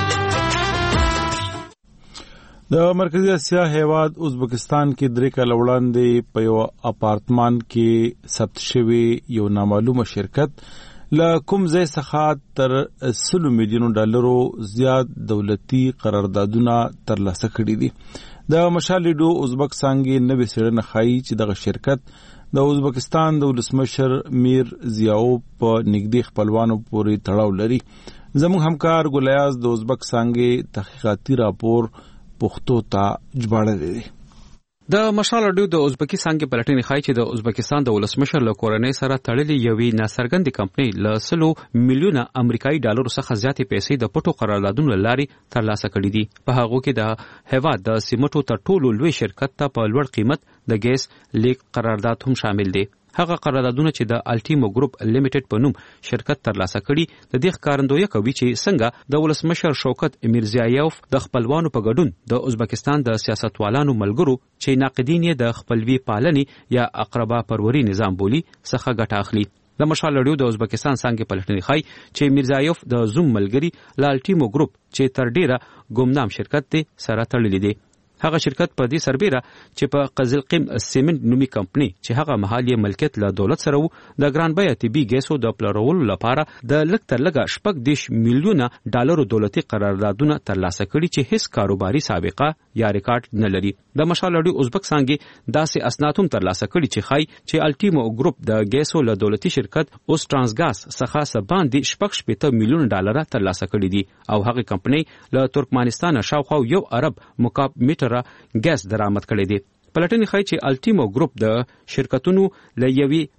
د مرکزی اسیا هیواد ازبکستان کې درې کاله وړاندې په یو اپارتمان کې ثبت شوی یو نامعلومه شرکت له کوم ځای څخه تر سلو میلیونو ډالرو زیات دولتي قراردادونه ترلاسه کړي دي. د مشال ریډیو ازبک څانګې نوې څېړنه ښایي چې دغه شرکت د ازبکستان د ولسمشر میر زیاوف په نږدې خپلوانو پورې تړاو لري. زموږ همکار ګلیاز د ازبک څانګې تحقیقاتي راپور پښتو ته ژباړلی دی. د مشال ریډیو د ازبکی څانګې پلټنې ښایي چې د ازبکستان د ولسمشر له کورنۍ سره تړلې یوې ناڅرګندې کمپنۍ له سلو میلیونه امریکایي ډالرو څخه زیاتې پیسې د پټو قراردادونو له لارې ترلاسه کړي دي. په هغو کې د هیواد د سیمټو تر ټولو لوی شرکت ته په لوړ قیمت د ګیس لیک قرارداد هم شامل دی. هغه قراردادونه چې د الټیمو ګروپ لیمیټډ په نوم شرکت ترلاسه کړي د دې ښکارندویي کوي چې څنګه د ولسمشر شوکت میرزیایوف د خپلوانو په ګډون د ازبکستان د سیاستوالانو ملګرو چې ناقدین یې د خپلوي پالنې یا اقربا پروري نظام بولي څخه ګټه اخلي. د مشال ریډیو د ازبکستان څانګې پلټنې ښایي چې میرزیایوف د زوم ملګري له الټیمو ګروپ چې تر ډیره ګمنام شرکت دی سره تړلی دی. هغه شرکت په دې سربیره چې په قزلقیم سیمنټ نومي کمپنی چې هغه مهال یې ملکیت له دولت سره وو د ګران بیه طبي ګیسو د پلورولو لپاره د لږ تر لږه شپږ دېرش میلیونه ډالرو دولتي قراردادونه ترلاسه کړي چې هیڅ کاروباري سابقه یا ریکارډ نه لري. د مشال ریډیو ازبک څانګې داسې اسناد هم ترلاسه کړي چې ښایي چې الټیمو ګروپ د ګیسو له دولتي شرکت اوس ټرانسګاز څخه څه باندې شپږ شپېته میلیونه ډالره ترلاسه کړي دي او هغه کمپنۍ له ترکمنستان شاوخوا یو ارب مکعب میټر ګاز درآمد کړی دی. پلټنې ښایي چې الټیمو ګروپ د شرکتونو له یوې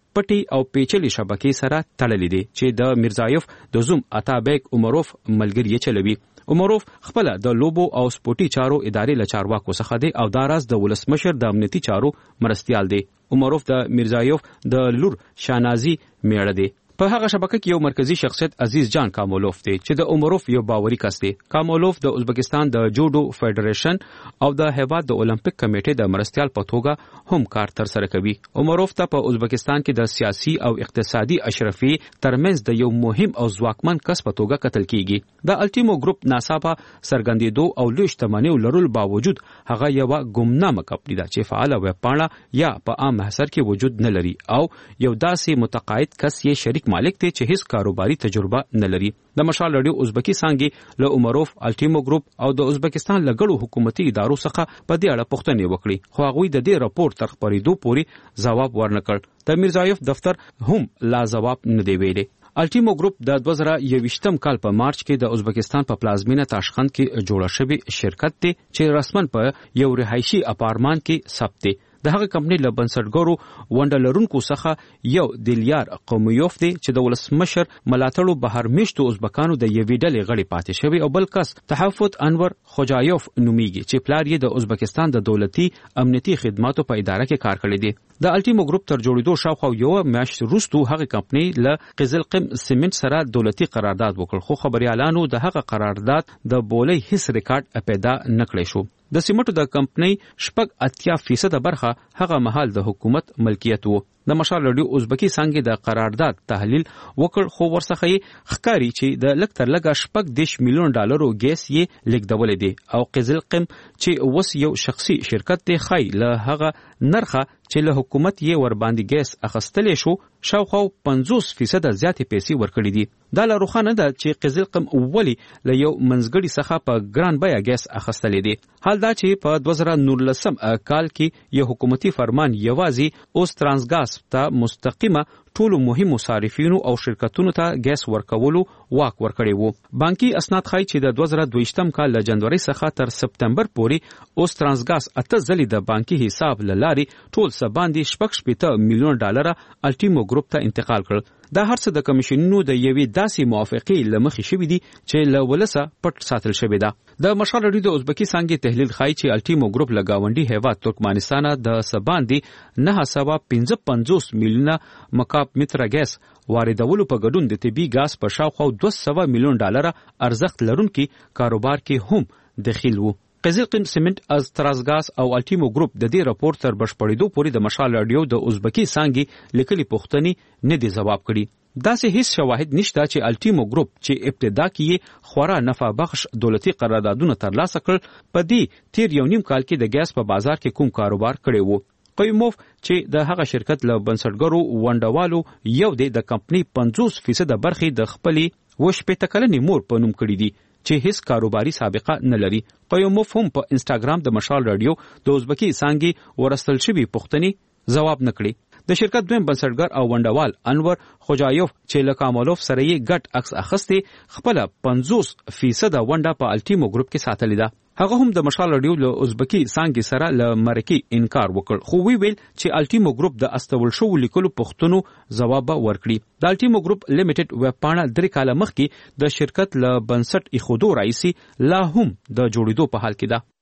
پټي او پیچلي شبکې سره تړلې دي چې د میرزایف د زوم اتابک عمروف ملګری چلوي. عمروف خپل د لوبو او سپورتي چارو ادارې له چارواکو څخه دی او داراز د ولسمشر د امنیتي چارو مرستيال دی. عمروف د میرزایف د لور شانازي میړه دی. په هغه شبکه کې یو مرکزی شخصیت عزیز جان کامولوف دی چې د عمروف یو باوري کس دی. کامولوف د ازبکستان د جوډو فدریشن او د هیواد د اولمپیک کمیټې د مرستيال په توګه هم کار تر سره کوي. عمروف ته په ازبکستان کې د سیاسي او اقتصادي اشرفي ترمنځ د یو مهم او ځواکمن کس په توګه کتل کیږي. د الټیمو ګروپ ناڅاپه سرګندېدو او لوی شتمنیو لرلو باوجود هغه یو ګمنامه کمپنی ده چې فعاله ویب پاڼه یا په عام محضر کې وجود نه لري او یو داسې متقاعد کس یې شریک مالک دی چې هیڅ کاروباري تجربه نه لري. د مشال رادیو ازبکی څنګه له عمروف الټیمو ګروپ او د ازبکستان لګړو حکومتي ادارو څخه په دې اړه پوښتنې وکړي خو هغه د دې راپور تر خبرېدو پورې جواب ورنکړ. د میرزایف دفتر هم لا جواب نه دی ویلي. الټیمو ګروپ د دوه زره یوویشتم کال په مارچ کې د ازبکستان په پلازمینه تاشقند کې جوړه شوی شرکت دی چې رسمن په یو رهایشي اپارتمان کې ثبت دی. د هغه کمپنی له بنسټګرو ونډلرونکو څخه یو دیلیار قومیوف دی چې د ولسمشر ملاتړو بهر میشتو ازبکانو د یوې ډلې غړي پاتې شوی او بل کس تحفظ انور خوجایوف نومیږي چې پلار یې د ازبکستان د دولتي امنیتي خدماتو په اداره کې کار کړی دی. د الټیمو ګروپ تر جوړېدو شاوخوا یو میاشت وروسته هغه کمپنی له قزلقم سیمنټ سره دولتي قرارداد وکړ خو خبريالانو د هغه قرارداد د بولۍ هیڅ ریکارډ پیدا نکړی شو. د سیمټو د کمپنی شپږ اتیا فیصد برخه هغه مهال د حکومت ملکیت وو. د مشال رادیو ازبکی څنګه د قرارداد تحلیل وکړ خو ورڅخه ښکاری چې د لک تر لګا شپږ دیش میلیون ډالرو ګیس یې لیکدول دي او قزلقم چې وس یو شخصي شرکت دی خای له هغه نرخه چې له حکومت یې ور باندې ګیس اخستلې شو شاوخوا پنځوس فیصد زیاتې پیسې ورکړي دي. دا لا روخانه ده چې قزلقم اولی له یو منځګړي څخه په ګران بیا ګیس اخستلې دي. حال دا چې په دوه زره نولسم کال کې یو حکومتي فرمان یوازې اوس ترانسګاز ته مستقیمه ټولو مهمو صارفینو او شرکتونو ته ګیس ورکولو واک ورکړی وو. بانکي اسناد ښایي چې د دوه زره دویشتم کال له جنوري څخه تر سپتمبر پورې اوس ترانسګاز اته ځلې د بانکي حساب له لارې ټول څه باندې شپږ شپېته میلیون ډالره الټیمو ګروپ ته انتقال کړل. دا هر څه د کمیشنونو د یوې داسې موافقې له مخې شوي دي چې له ولسه پټ ساتل شوی ده. د مشال رادیو د ازبکی څنګه تحلیل ښایي چې الټیمو ګروپ له گاونډي هیواد ترکمنستان د سباندې نه سوا پنځه پنځوس میلیونه مکعب متره ګیس واردولو په ګډون د طبي ګاز په شاوخوا دوه سوه میلیون ډالره ارزښت لرونکي کاروبار کې هم دخیل وو. قزلقم سیمنټ از ترانسګاز او الټیمو ګروپ د دې راپور تر بشپړېدو پورې د مشال رادیو د ازبکی څنګه لیکلي پوښتنې نه دي جواب کړي. داسې هیڅ شواهد نشته چې الټیمو ګروپ چې ابتدا کې خورا نفع بخش دولتي قراردادونه ترلاسه کړل په دې تیر یو نیم کال کې د ګیس په بازار کې کوم کاروبار کړی وو. قیموف چې د هغه شرکت له بنسټګرو ونډوالو یو د کمپنی پنځوس فیصد برخې د خپلې وشپېته کلنې مور په نوم کړی دي چې هیڅ کاروباري سابقه نه لري. قیموف هم په انسټاګرام د مشال رادیو د ازبکی څنګه ورستل شوی پوښتنې جواب نکړي. د شرکت دویم بنسټګر او ونډوال انور خوجایوف چې له کامولوف سره یې ګټ عکس اخستې خپل پنځوس فیصد ونډه په الټیمو ګروپ کې ساتلې ده. هغه هم د مشال رادیو له ازبکی څنګه سره له مرکی انکار وکړ خو وی ویل چې الټیمو ګروپ د استول شو لیکلو پښتنو جواب ورکړي. د الټیمو ګروپ لیمیټډ ویب پاڼه درې کاله مخکې د شرکت له بنسټ ایخودو رئیسي لا هم د جوړېدو په حال کې ده.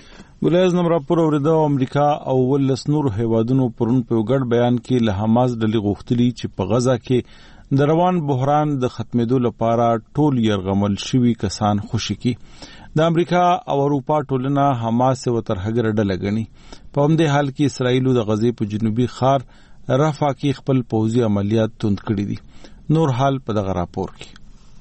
ولایز نم راپور اوریده امریکا او ولس نور هیوادونو پرون په ګډ بیان کې له حماس ډلې غوښتلي چې په غزا کې د روان بحران د ختمېدو لپاره ټول يرغمل شوي کسان خوشي کی. د امریکا او اروپا ټولنه حماس او ترهګر ډله غني. په همدې حال کې اسرائیل د غزې په جنوبي خار رفح کې خپل پوځي عملیات توند کړي دي. نور حال په دغه راپور کې.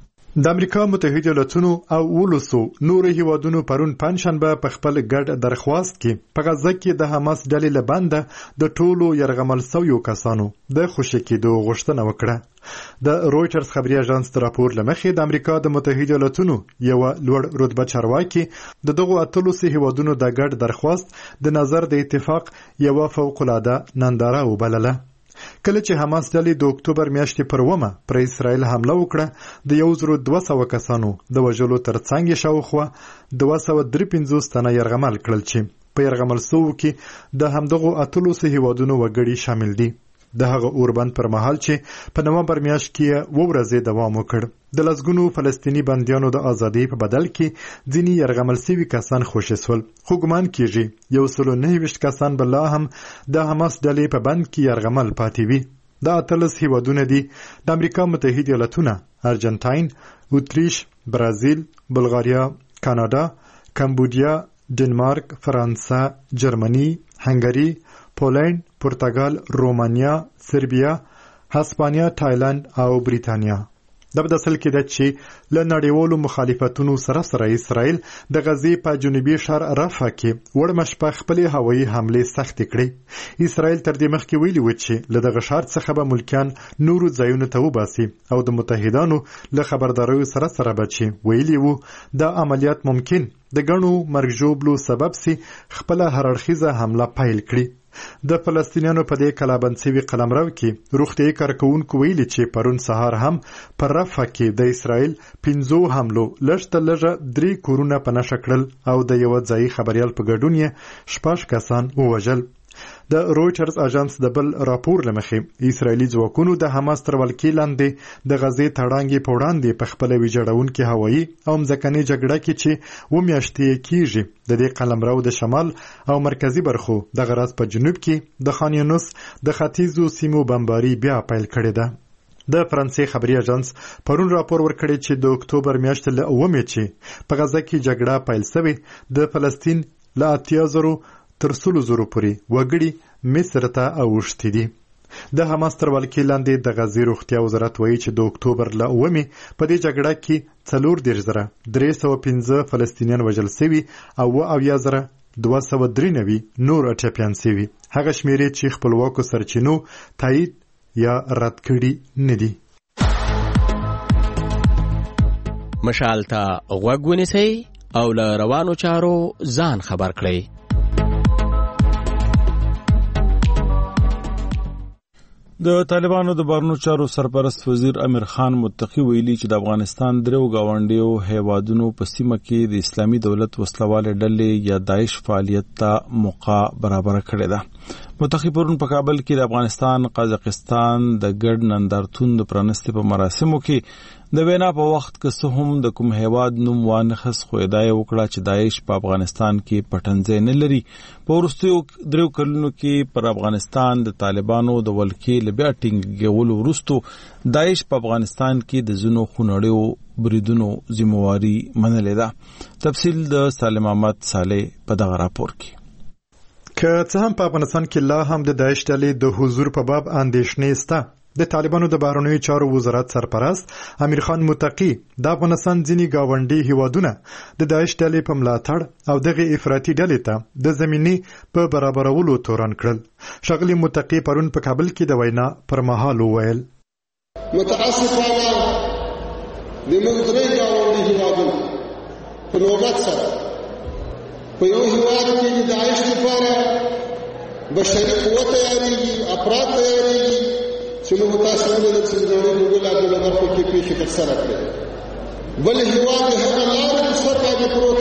د امریکا متحده ایالاتونو او ولسو نور هیوادونو پرون پنځشنبه په خپل ګډ درخواست کې په غزه کې د حماس ډلې لبنده د ټولو يرغمل شویو کسانو د خوشی کېدو غوښتنه وکړه. د رويټرز خبري اژانس راپور لمخې د امریکا د متحده ایالاتونو یو لوړ رتبه چارواکي د دغه اتلسو هیوادونو د ګډ درخواست د نظر د اتفاق یو فوق العاده ننداره وبلله. کله چې حماس ډلې د اکتوبر میاشتې پر ومه پر اسرائیل حمله وکړه د یو زرو دوه سوه کسانو د وژلو ترڅنګ شاوخوا دوه سوه درې پنځوس تنه یرغمل کړل چې په یرغمل سوو کې د همدغو اتلسو هیوادونو وګړي شامل دي. د هغه اوربند پر مهال چې په نومبر میاشت کې و ورځې دوام وکړ. د لسګونو فلسطینی بندیانو د ازادۍ په بدل کې ځینې یرغمل شوي کسان خوشي سول، خو ګمان کیږي یو سل او نهه ویشت کسان به لا هم د حماس ډلې په بند کې یرغمل پاتې وي. دا اتلس هیوادونه دي: د امریکا متحده ایالتونه، ارجنټاین، اتریش، برازیل، بلغاریا، کاناډا، کمبودیا، ډنمارک، فرانسه، جرمني، هنګری، پولند، پرتګال، رومانیا، سربیا، هسپانیا، تایلند او بریتانیا. دا په داسل کې ده چې له نړیوالو مخالفتونو سره سره اسرائیل د غزې په جنوبي ښار رفح کې وړمه شپه خپلې هوایي حملې سختې کړې. اسرائیل تر دې مخکې ویلي و چې له دغه ښار څخه به ملکیان نورو ځایونو ته وباسي او د متحدانو له خبرداریو سره سره به چې ویلي وو دا عملیات ممکن د ګڼو مرګ ژوبلو سبب سي خپله هرړخیزه حمله پیل کړي. د فلسطینیانو په دې کلابند سوي قلمرو کې روغتیايي کارکوونکو ویلي چې پرون سهار هم پر رفح کې د اسرائیل پنځو حملو لږ تر لږه درې کورونه په نښه کړل او د یوه ځایي خبریال په ګډون یې شپږ کسان ووژل. د رویټرز اژانس د بل راپور له مخې اسرائیلي ځواکونو د حماس تر ولکې لاندې د غزې تړانګې په وړاندې په خپله ویجاړونکې هوایي او مځکنۍ جګړه کې چې اوه میاشتې کیږي د دې قلمرو د شمال او مرکزي برخو دغه راز په جنوب کې د خان یونس د ختیځو سیمو بمباري بیا پیل کړې ده. د فرانسې خبري اژانس پرون راپور ورکړی چې د اکتوبر میاشتې له اومې چې په غزه کې جګړه پیل شوې د فلسطین له اتیا زرو تر سلو زرو پورې وګړي مصر ته اوښتي دي. د حماس تر ولکې لاندې د غزې روغتیا وزارت وایي چې د اکتوبر له اومې په دې جګړه کې څلور دېرش زره درې سوه پنځه فلسطینیان وژل سوي او اوه اویا زره دوه سوه درې نوي نور ټپیان سوي. هغه شمیرې چې خپلواکو سرچینو تایید یا رد کړي نه دي. مشال ته غوږ ونیسئ او له روانو چارو ځان خبر کړئ. د طالبانو د بهرنیو چارو سرپرست وزیر امیر خان متقی ویلي چې د افغانستان درو گاونډیو هیوادونو په سیمه کې د اسلامي دولت وسلواله ډلې یا داعش فعالیت ته موقع برابر کړې ده. متقی پرون په کابل کې د افغانستان قازقستان د ګډ نندارتون د پرانستې په مراسمو کې د وینا په وخت کې څه هم د کوم هیواد نوم وانخس خو ادعای وکړه چې داعش په افغانستان کې پټنځای نه لري. په وروستیو درو کلونو کې پر افغانستان د طالبانو د ولکې له بیا ټینګېدلو وروسته داعش په افغانستان کې د ځینو خونړیو بریدونو ذمہواري منلې ده. تفصیل د سالم احمد صالح په دغه راپور کې. که څه هم په افغانستان کې لا هم د داعش ډلې د حضور په باب اندېښنې شته، د طالبانو د بهرنیو چارو وزارت سرپرست امیر خان متقی د افغانستان ځینې گاونډي هیوادونه د داعش ډلې په ملاتړ او دغه افراطي ډلې ته د زمینې په برابرولو تورن کړل. ښاغلي متقی پرون په کابل کې د وینا پر مهال وویل: متاسفانه د موږ درې گاونډي هیوادونه په نوبت سره په یو هیواد کې د داعش لپاره بشري قوت تیارېږي، افراد تیارېږي چې موږ تاسو ولې د څلورو بېلابېلو برخو کې پیښې ترسره کړې. بل هیواد د هغه لارې په سر باندې پروت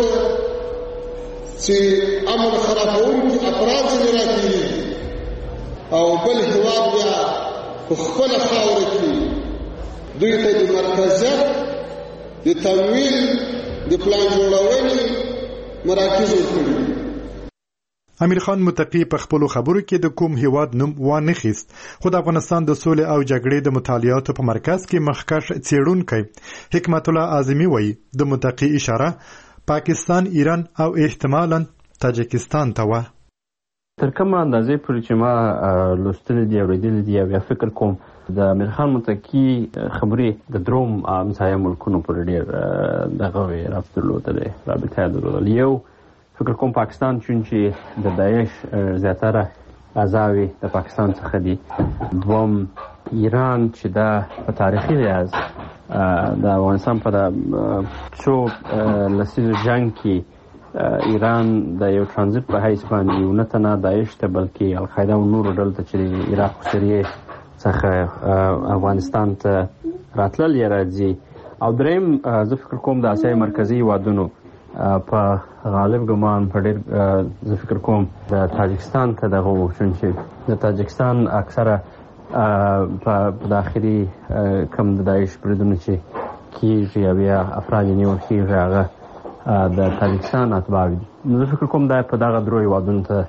دی چې امن خرابوونکي افراد ځینې راکېږي، او بل هیواد بیا په خپله خاوره کې دوی ته د مرکزیت د تمویل د پلان جوړونې مراکز ورکړي. امیر خان متقی په خپلو خبرو کې د کوم هیواد نوم وانخیست، خو د افغانستان د سولې او جګړې د مطالعاتو په مرکز کې مخکښ څېړونکی حکمت الله اعظمي وایي د متقی اشاره پاکستان، ایران او احتمالاً تاجکستان ته وه. تر کومه اندازې پورې چې ما لوستلي دي اورېدلي دي او یا فکر کوم د امیر خان متقی خبرې د دروم همسایه ملکونو پورې ډېر دغه وې رابطه درلودلې رابطه یې درلودل. یو فکر کوم پاکستان چون چې د داعش زیاتره اعضاوې د پاکستان څخه دي. دوم ایران چې دا په تاریخي لحاظ د افغانستان په څو لسیزو جنګ کې ایران د یو ترانزیت په حیث باندې یو نه تنه داعش ته بلکې القاعده او نورو ډلو ته چې عراق او سوریې څخه افغانستان ته راتلل یې راځي. او دریم زه فکر کوم د اسیا مرکزي هیوادونو په غالب ګمان په ډېر زه فکر کوم د تاجکستان ته دغه و، چون چې د تاجکستان اکثره په داخلي کم د داعش بریدونو چې کېږي او بیا افراد نیول کېږي هغه د تاجکستان اتباع دي. نو زه فکر کوم دا په دغه درو هېوادونو ته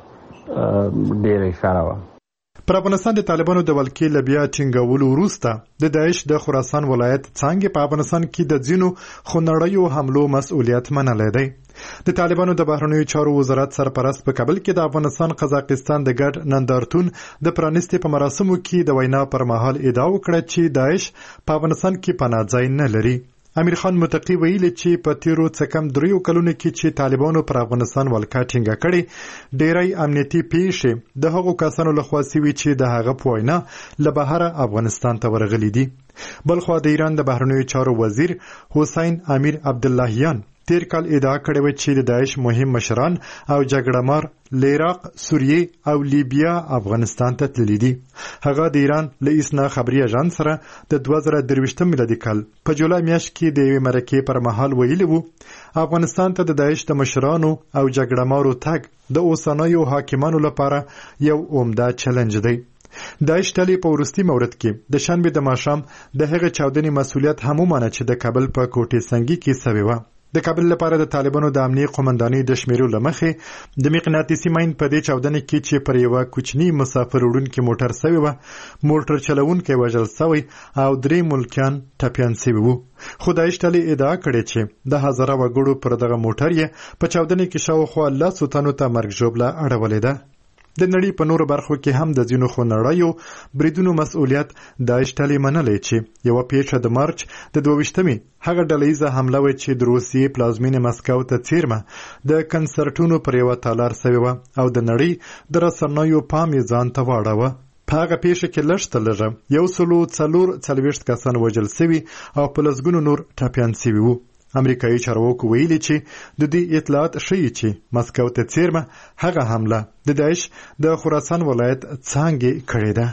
ډېره اشاره وه. پر افغانستان د طالبانو د ولکې له بیا ټینګولو وروسته د داعش د خراسان ولایت څانګې په افغانستان کې د ځینو خونړیو حملو مسؤلیت منلی دی. د طالبانو د بهرنیو چارو وزارت سرپرست په کابل کې د افغانستان قزاقستان د ګډ نندارتون د پرانیستې په مراسمو کې د وینا پر مهال ادعا وکړه چې داعش په افغانستان کې پناه ځای نه لري. امیر خان متقي ویلي چې په تیرو څه کم دریو کلونو کې چې طالبانو پر افغانستان ولکه ټینګه کړې ډېری امنیتي پیښې د هغو کسانو لخوا سوي چې د هغه په وینا له بهره افغانستان ته ورغلي دي. بلخوا د ایران د بهرنیو چارو وزیر حسین امیر عبداللهیان تیر کال ادعا کړې وه چې د داعش مهم مشران او جګړه مار له عراق، سوریې او لیبیا افغانستان ته تللي دي. هغه د ایران له ایسنا خبري اژانس سره د دوه زره درویشتم میلادي کال په جولای میاشت کې د یوې مرکې پر مهال ویلي وو افغانستان ته د داعش د مشرانو او جګړه مارو تګ د اوسنیو حاکمانو لپاره یو عمده چلنج دی. داعش ډلې په وروستي مورد کې د شنبې د ماښام د هغې چاودنې مسؤلیت هم ومانه چې د کابل په کوټې سنګي کې سوې وه. د کابل لپاره د طالبانو د امنیه قومندانۍ د شمیرو له مخې د مقناطیسي ماین په دې چاودنې کې چې پر یوه کوچني مسافر وړونکي موټر سوی وه موټر چلوونکی وژل سوی او درې ملکیان ټپیان سوي وو. خو داعش ډلې ادعا کړې چې د هزاره وګړو پر دغه موټر یې په چاودنې کې شاوخوا لسو تنو ته مرګ ژوبله اړولې ده. د نړۍ په نورو برخو کې هم د ځینو خونړیو بریدونو مسؤلیت داعش ډلې منلی چې یوه پیښه د مارچ د دوه ویشتمې هغه ډلهیزه حمله وه چې د روسیې پلازمینې مسکو ته څیرمه د کنسرټونو پر یوه تالار سوې وه او د نړۍ د رسنیو پام یې ځان ته واړوه. په هغه پیښه کې لږ تر لږه یو سلو څلور څلوېښت کسان وژل سوي او په لسګونو نور ټپیان سوي وو. امریکایي چارواکو ویلي چې د دې اطلاعات ښیي چې مسکو ته څیرمه هغه حمله د داعش د خراسان ولایت څانګې کړې ده.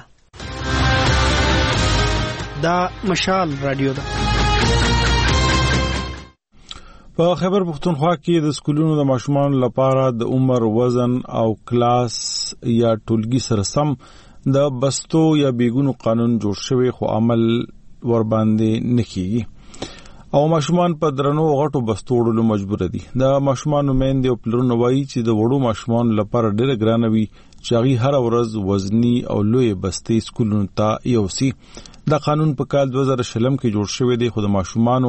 دا مشال رادیو ده. په خیبر پښتونخوا کې د سکولونو د ماشومانو لپاره د عمر، وزن او کلاس یا ټولګي سره سم د بستو یا بیګونو قانون جوړ شوی خو عمل ور باندې نه کیږي او ماشومان په درنو غټو بستو وړلو مجبور دي. د ماشومانو میندې او پلرونه وایي چې د وړو ماشومانو لپاره ډېره ګرانه وي چې هغوی هره ورځ وزني او لویې بستې سکولونو ته یوسي. دا قانون په کال دوه زره شلم کې جوړ شوی دی خو د ماشومانو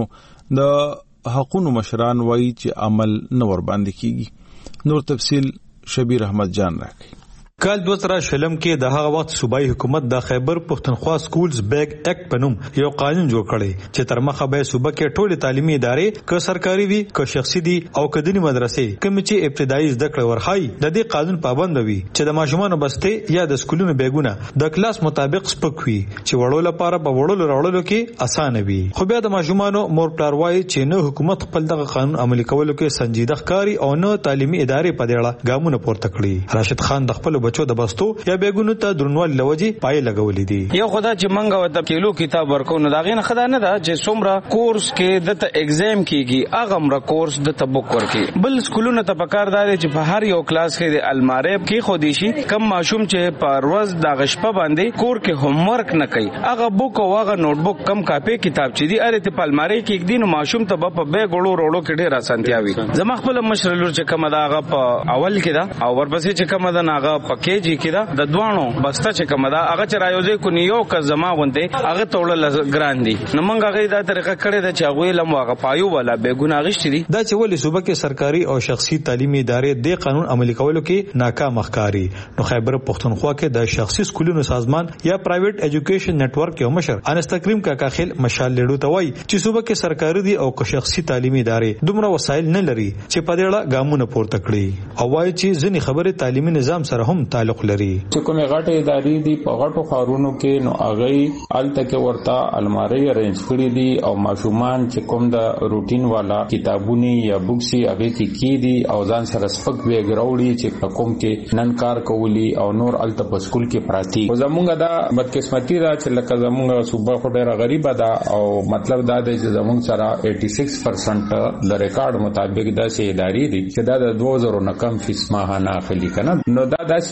د حقونو مشران وایي چې عمل نه ور باندې کیږي. نور تفصیل شبیر احمد جان راکړي. کال دوه زره شلم کې د هغه وخت صوبایي حکومت د خیبر پښتونخوا سکولز بیگ ایکټ په نوم یو قانون جوړ کړی چې تر مخه به صوبه کې ټولې تعلیمي ادارې که سرکاري وي که شخصي دي او که دیني مدرسې کوم چې ابتدایي زده کړې ورخایي د دې قانون پابند وي چې د ماشومانو بستې یا د سکولونو بیګونه د کلاس مطابق سپک وي چې وړو لپاره په وړلو راوړلو کې اسانه وي. خو بیا د ماشومانو مور پلار وایي چې نه حکومت خپل دغه قانون عملي کولو کې سنجیده ښکاري او نه تعلیمي ادارې په دې اړه ګامونه پورته کړي. راشد خان د خپل بچو د بستو یا بیګونو ته درنوالي لوجي پای لګولې دي. یو خدای چې منګه وته کیلو کتاب ورکو نو دا غینه خدای نه دا چې څومره کورس کې د ته ایگزام کیږي هغه مر کورس د ته بوک ورکی. بل سکولونو ته پکاردار چې په هر یو کلاس کې د الماره کې خو دي شي کم ماشوم چې په ورځ د غشپه باندې کور کې هوم ورک نه کوي هغه بوک او هغه نوٹ بوک کم کاپي کتاب چې دي اره ته په الماره کې یک دین ماشوم ته په بیگ وړو وړو کې ډیر اسانتیا وي. زما خپل مشر لور چې کومه دا هغه په اول کې دا او ورپسې چې کومه دا هغه په کېجی کې دا د دوانو بسته چې کومه دا هغه چې رايوځي کو نیو که زما غونډه هغه توړل ګران دي. نو مونږ هغه دا طریقه کړې ده چې هغه لم واغه پایو ولا بیګونه غشتي دي. دا چې ولې صوبه کې سرکاري او شخصي تعلیمي ادارې د قانون عملي کولو کې ناکام ښکاری. نو خیبر پښتونخوا کې د شخصي سکولونو سازمان یا پرایویټ ایجوکیشن نتورک یو مشر انس تکریم کاکا خیل مشال لیډو ته وایي چې صوبه کې سرکاري دي او شخصي تعلیمي ادارې دومره وسایل نه لري چې په دې اړه ګامونه پورته کړي او وایي چې ځینې خبره تعلیمي نظام سره هم تعلق لري. چې کومه غټه ادارې دي په غټو خارونو کې نو هغه الته کې ورته الماری ارینج کړی دي او ماشومان چې کوم د روټین والا کتابونه یا بوکسي هغه کې کی دي او ځان سره سپک ویګراوړي چې کوم کې نن کار کولی او نور الته په سکول کې پراتی. زمونږ دا بدقسمتي دا چې لکه زمونږ صوبه خو ډیره غریبه ده او مطلب دا دی چې زمونږ سره شپاړس پرسنټ د ریکارډ مطابق دا سي ادارې دي چې دا د دوه زره نه کم فیس ماهانه اخلي کنه. نو دا داسې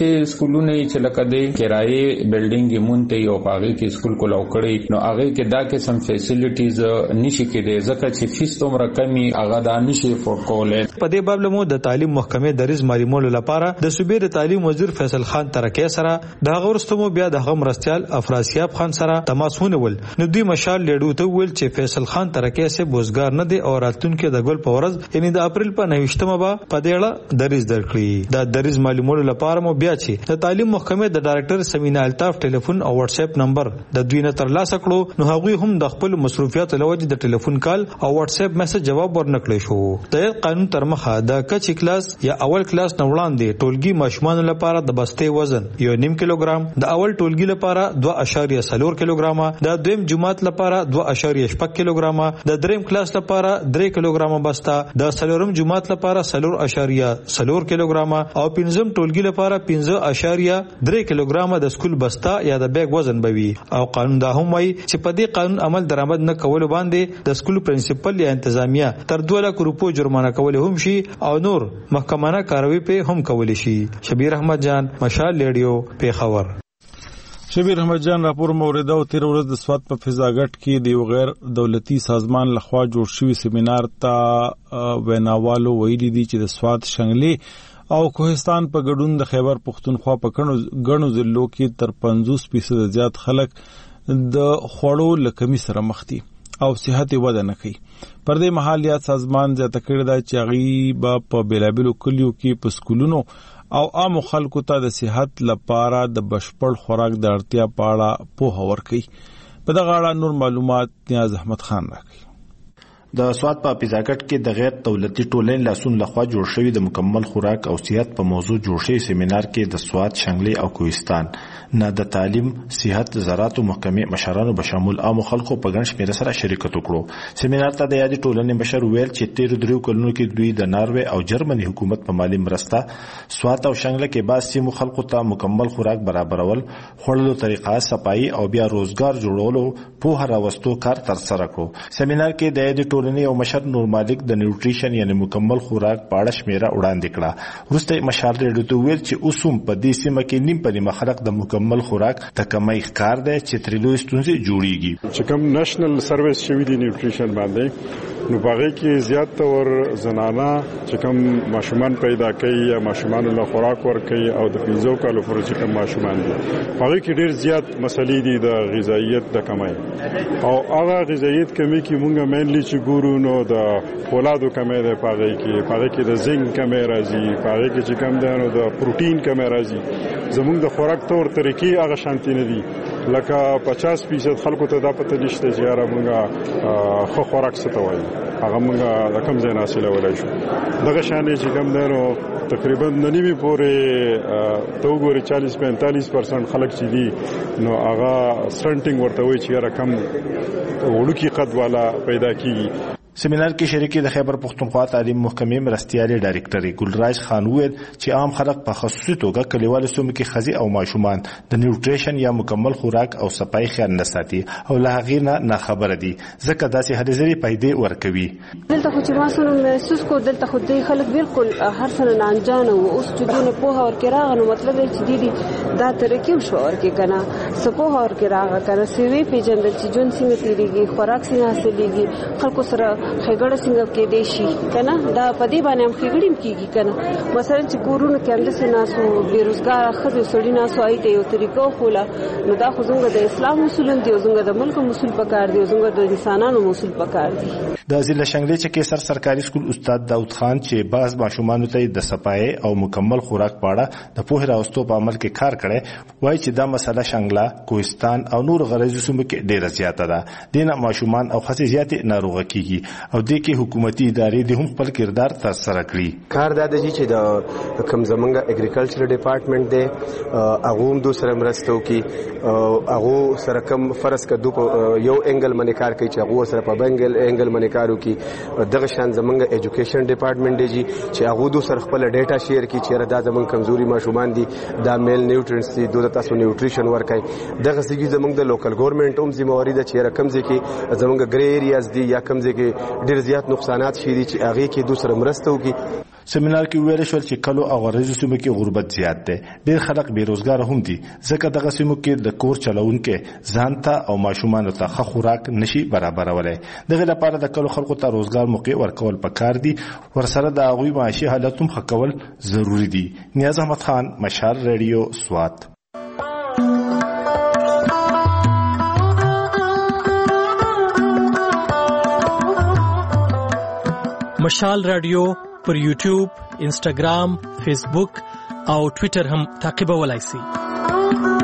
داسې سکولونه چې لکه د کرایې بلډینګ مونته یو پاغي کې سکول کو لوکړي نو هغه کې دا قسم فیسیلیټیز نشي کېدای ځکه چې فیس تومره کمی هغه دا نشي افورد کولای. په دې باب له د تعلیم محکمې د ریز معلومولو لپاره د صوبې د تعلیم وزیر فیصل خان ترکیه سره د هغه ورستمو بیا د هغه مرستيال افراسیاب خان سره تماس ونیول. نو دوی مشال لیډو ته ویل چې فیصل خان ترکیه سه بوزګار نه دی او راتلونکي د ګل په ورځ یعنی د اپریل په نوښتمه به په دې اړه د ریز درکړي. دا د ریز معلومولو لپاره مو بیا چې د تعلیم محکمې د ډایرکټر سمینا الطاف ټلیفون او واتس اپ نمبر د دوی نه ترلاسه کړو نو هغوی هم د خپل مصروفیات لوجه د ټلیفون کال او واتس اپ میسج جواب ورنکړي شو. د قانون تر مخه د کچ کلاس یا اول کلاس نه وړاندې ټولګي ماشومان لپاره د بستې وزن یو نیم کیلوګرام، د اول ټولګي لپاره دوه اشاریه څلور کیلوګرام، د دویم جماعت لپاره دوه اشاریه شپږ کیلوګرام، د دریم کلاس لپاره درې کیلوګرام بسته، د څلورم جماعت لپاره څلور اشاریه څلور کیلوګرام او پنځم ټولګي لپاره پنځه اشاریه درې کیلوګرام د سکول بسته یا د بیگ وزن بوي. او قانون دا هم وايي چې په دې قانون عمل درآمد نه کول باندې د سکول پرنسپل یا انتظامیه تر دوه لک روپو جرمانه کول هم شي او نور محکمانه کاروي په هم کول شي. شبیر احمد جان، مشال ریډیو، پیښور. شبیر احمد جان راپور موریده او تیر ورځ د سواد په فضاګټ کې د یو غیر دولتي سازمان لخوا جوړ شوی سیمینار ته ویناوالو ویلي دي چې د سواد شنګلي او کوهستان په ګډون د خیبر پختونخوا په ګڼو ضلعو کې تر پنځوس فیصد زیات خلک د خوړو له کمی سره مخ دي او صحت وده نه کوي. پر دې مهال یاد سازمان زیاته کړی دی چې هغوی به په بېلابېلو کلیو کې په سکولونو او عامو خلکو ته د صحت لپاره د بشپړ خوراک د اړتیا په اړه پوهه ورکوي. په دغه اړه نور معلومات نیاز احمد خان راکوي. د سواد په پیزاګټ کې د غیر دولتي ټولنې لاسون لخوا جوړ شوی د مکمل خوراک او صحت په موضوع جوړ شوی سیمینار کې د سواد شنګلي او کوهستان نه د تعلیم، صحت، زراعت او محکمې مشرانو به شامل عامو خلکو په ګڼ شمېر سره شریکت وکړو. سیمینار ته د یادې ټولنې مشر ویل چې تیر دریو کلونو کې دوی د ناروې او جرمني حکومت په مالی مرسته سواد او شنګله کې بعض سیمو خلکو ته مکمل خوراک برابرول، خوړلو طریقه، صفایي او بیا روزګار جوړولو پوهه راوستو کار ترسره کړو. سیمینار کې د یادې ټولنې او مشر نور مالک د نیوټریشن یعنی مکمل خوراک په اړه شمیره وړاندې کړه. وروسته مشر ریډیو ته ویل چې اوسم په دې سیمه کې نیم په نیمه خلک د مکمل خوراک د کمۍ ښکار دی چې ترې لویې ستونزې جوړیږي. چې کوم نېشنل سروس شوي دي نیوټریشن باندې نو په هغې کې زیات تور زنانه چې کوم ماشومان پیدا کوي یا ماشومانو له خوراک ورکوي او د پنځو کالو پورې چې کوم ماشومان دي په هغې کې ډېر زیات مسلې دي د غذایت د کمۍ او هغه غذایت کمۍ کې مونږ مینلی چې ګورو نو د فولادو کمی دی په هغې کې په هغې کې د زنک کمی راځي په هغې کې چې کوم دی نو د پروټین کمی راځي. زموږ د خوراک طور طریقې هغه شانتي نه دي لکه پچاس فیصد خلکو ته دا پته نشته چې یاره مونږ ښه خوراک څه ته وایي هغه مونږ د کوم ځای نه حاصلولی شو. دغه شانې چې کوم دی نو تقریبا د نیمې پورې ته وګورې چالیس پینتالیس پرسنټ خلک چې دي نو هغه سټنټینګ ورته وایي چې یاره کم وړوکي قد والا پیدا کیږي. سیمینار کې شریکي د خیبر پختونخوا تعلیم محکمې مرستیالي ډایرکټر ګلراج خان وویل چې عام خلک په خصوصي توګه کلیوالو سیمو کې ښځې او ماشومان د نیوټریشن یا مکمل خوراک او صفایي خیال نه ساتي او له هغې نه ناخبره دي ځکه داسې هلې ځلې پیدې ورکوي. دلته خو چې ما سره محسوس کو دلته خو دوی خلک بالکل هر څه نه انجانه وو. اوس چې دونه پوهه ورکې راغله نو مطلب دی چې دوی دا طریقې وشوه ورکې که نه څه پوهه ورکې راغله که نه څه ویې پېژندل چې ژوند څنګه تېرېږي، خوراک څنګه حاصلېږي، خلکو سره ښېګړه څنګه کېدای شي که نه دا په دې باندې هم ښېګړې هم کېږي که نه. مثلا چې کورونو کې همداسې ناست وو بېروزګاره ښځې او سړي ناست وو هغوی ته یو طریقه وښوله نو دا خو زموږ د اسلام اصول هم دي او زموږ د ملک اصول پکار دي او زموږ د انسانانو اصول پکار دي. د ضلع شنګلې چې کیسر سرکاري سکول استاد داود خان چې بعض ماشومانو ته د صفایي او مکمل خوراک په اړه د پوهې راوستو په عمل کې کار کړی وایي چې دا مسله شنګله، کوهستان او نور غرضي سیمو کې ډېره زیاته ده. دې نه ماشومان او ښځې زیاتې ناروغه کېږي او دې کې حکومتي ادارې د هم خپل کردار ترسره کړي. کار دا دی چې د کوم زمونږ اګریکلچر ډپارټمنټ دی هغه هم دوی سره مرسته وکړي، هغه سره کوم فرض کړو یو انګل باندې کار کوي چې هغه سره په بنګل انګل باندې کار وکړي. دغه شان زمونږ ایجوکیشن ډپارټمنټ دی چې هغه دوی سره خپل ډیټا شیر کړي چې دا زمونږ کمزوري ماشومان دي دا میل نیوټرینټس دي دوی تاسو نیوټریشن ورکړي. دغه سګي زمونږ د لوکل ګورنمنت هم ذمہواری ده چې رقم ځکه زمونږ ګری ایریاز دي یا کم ځکه ډیر زیات نقصانات شي دي چې هغه کې دوسر مرسته وکړي. سیمینار کې ویل شو چې کلو او غریزو سیمو کې غربت زیات دی. ډېر خلک بیروزګار هم دي ځکه دغه سیمو کې د کور چلوونکي ځان ته او ماشومانو ته ښه خوراک نشي برابرولای. دغه لپاره د کلو خلکو ته روزګار موقع ورکول پکار دي. ورسره د هغوی معاشي حالت هم ښه کول ضروري دي. نیاز احمد خان، مشال ریډیو، سوات. مشال رادیو پر یوټیوب، انسټاګرام، فیسبوک او ټوئیټر هم تعقیبولای شئ.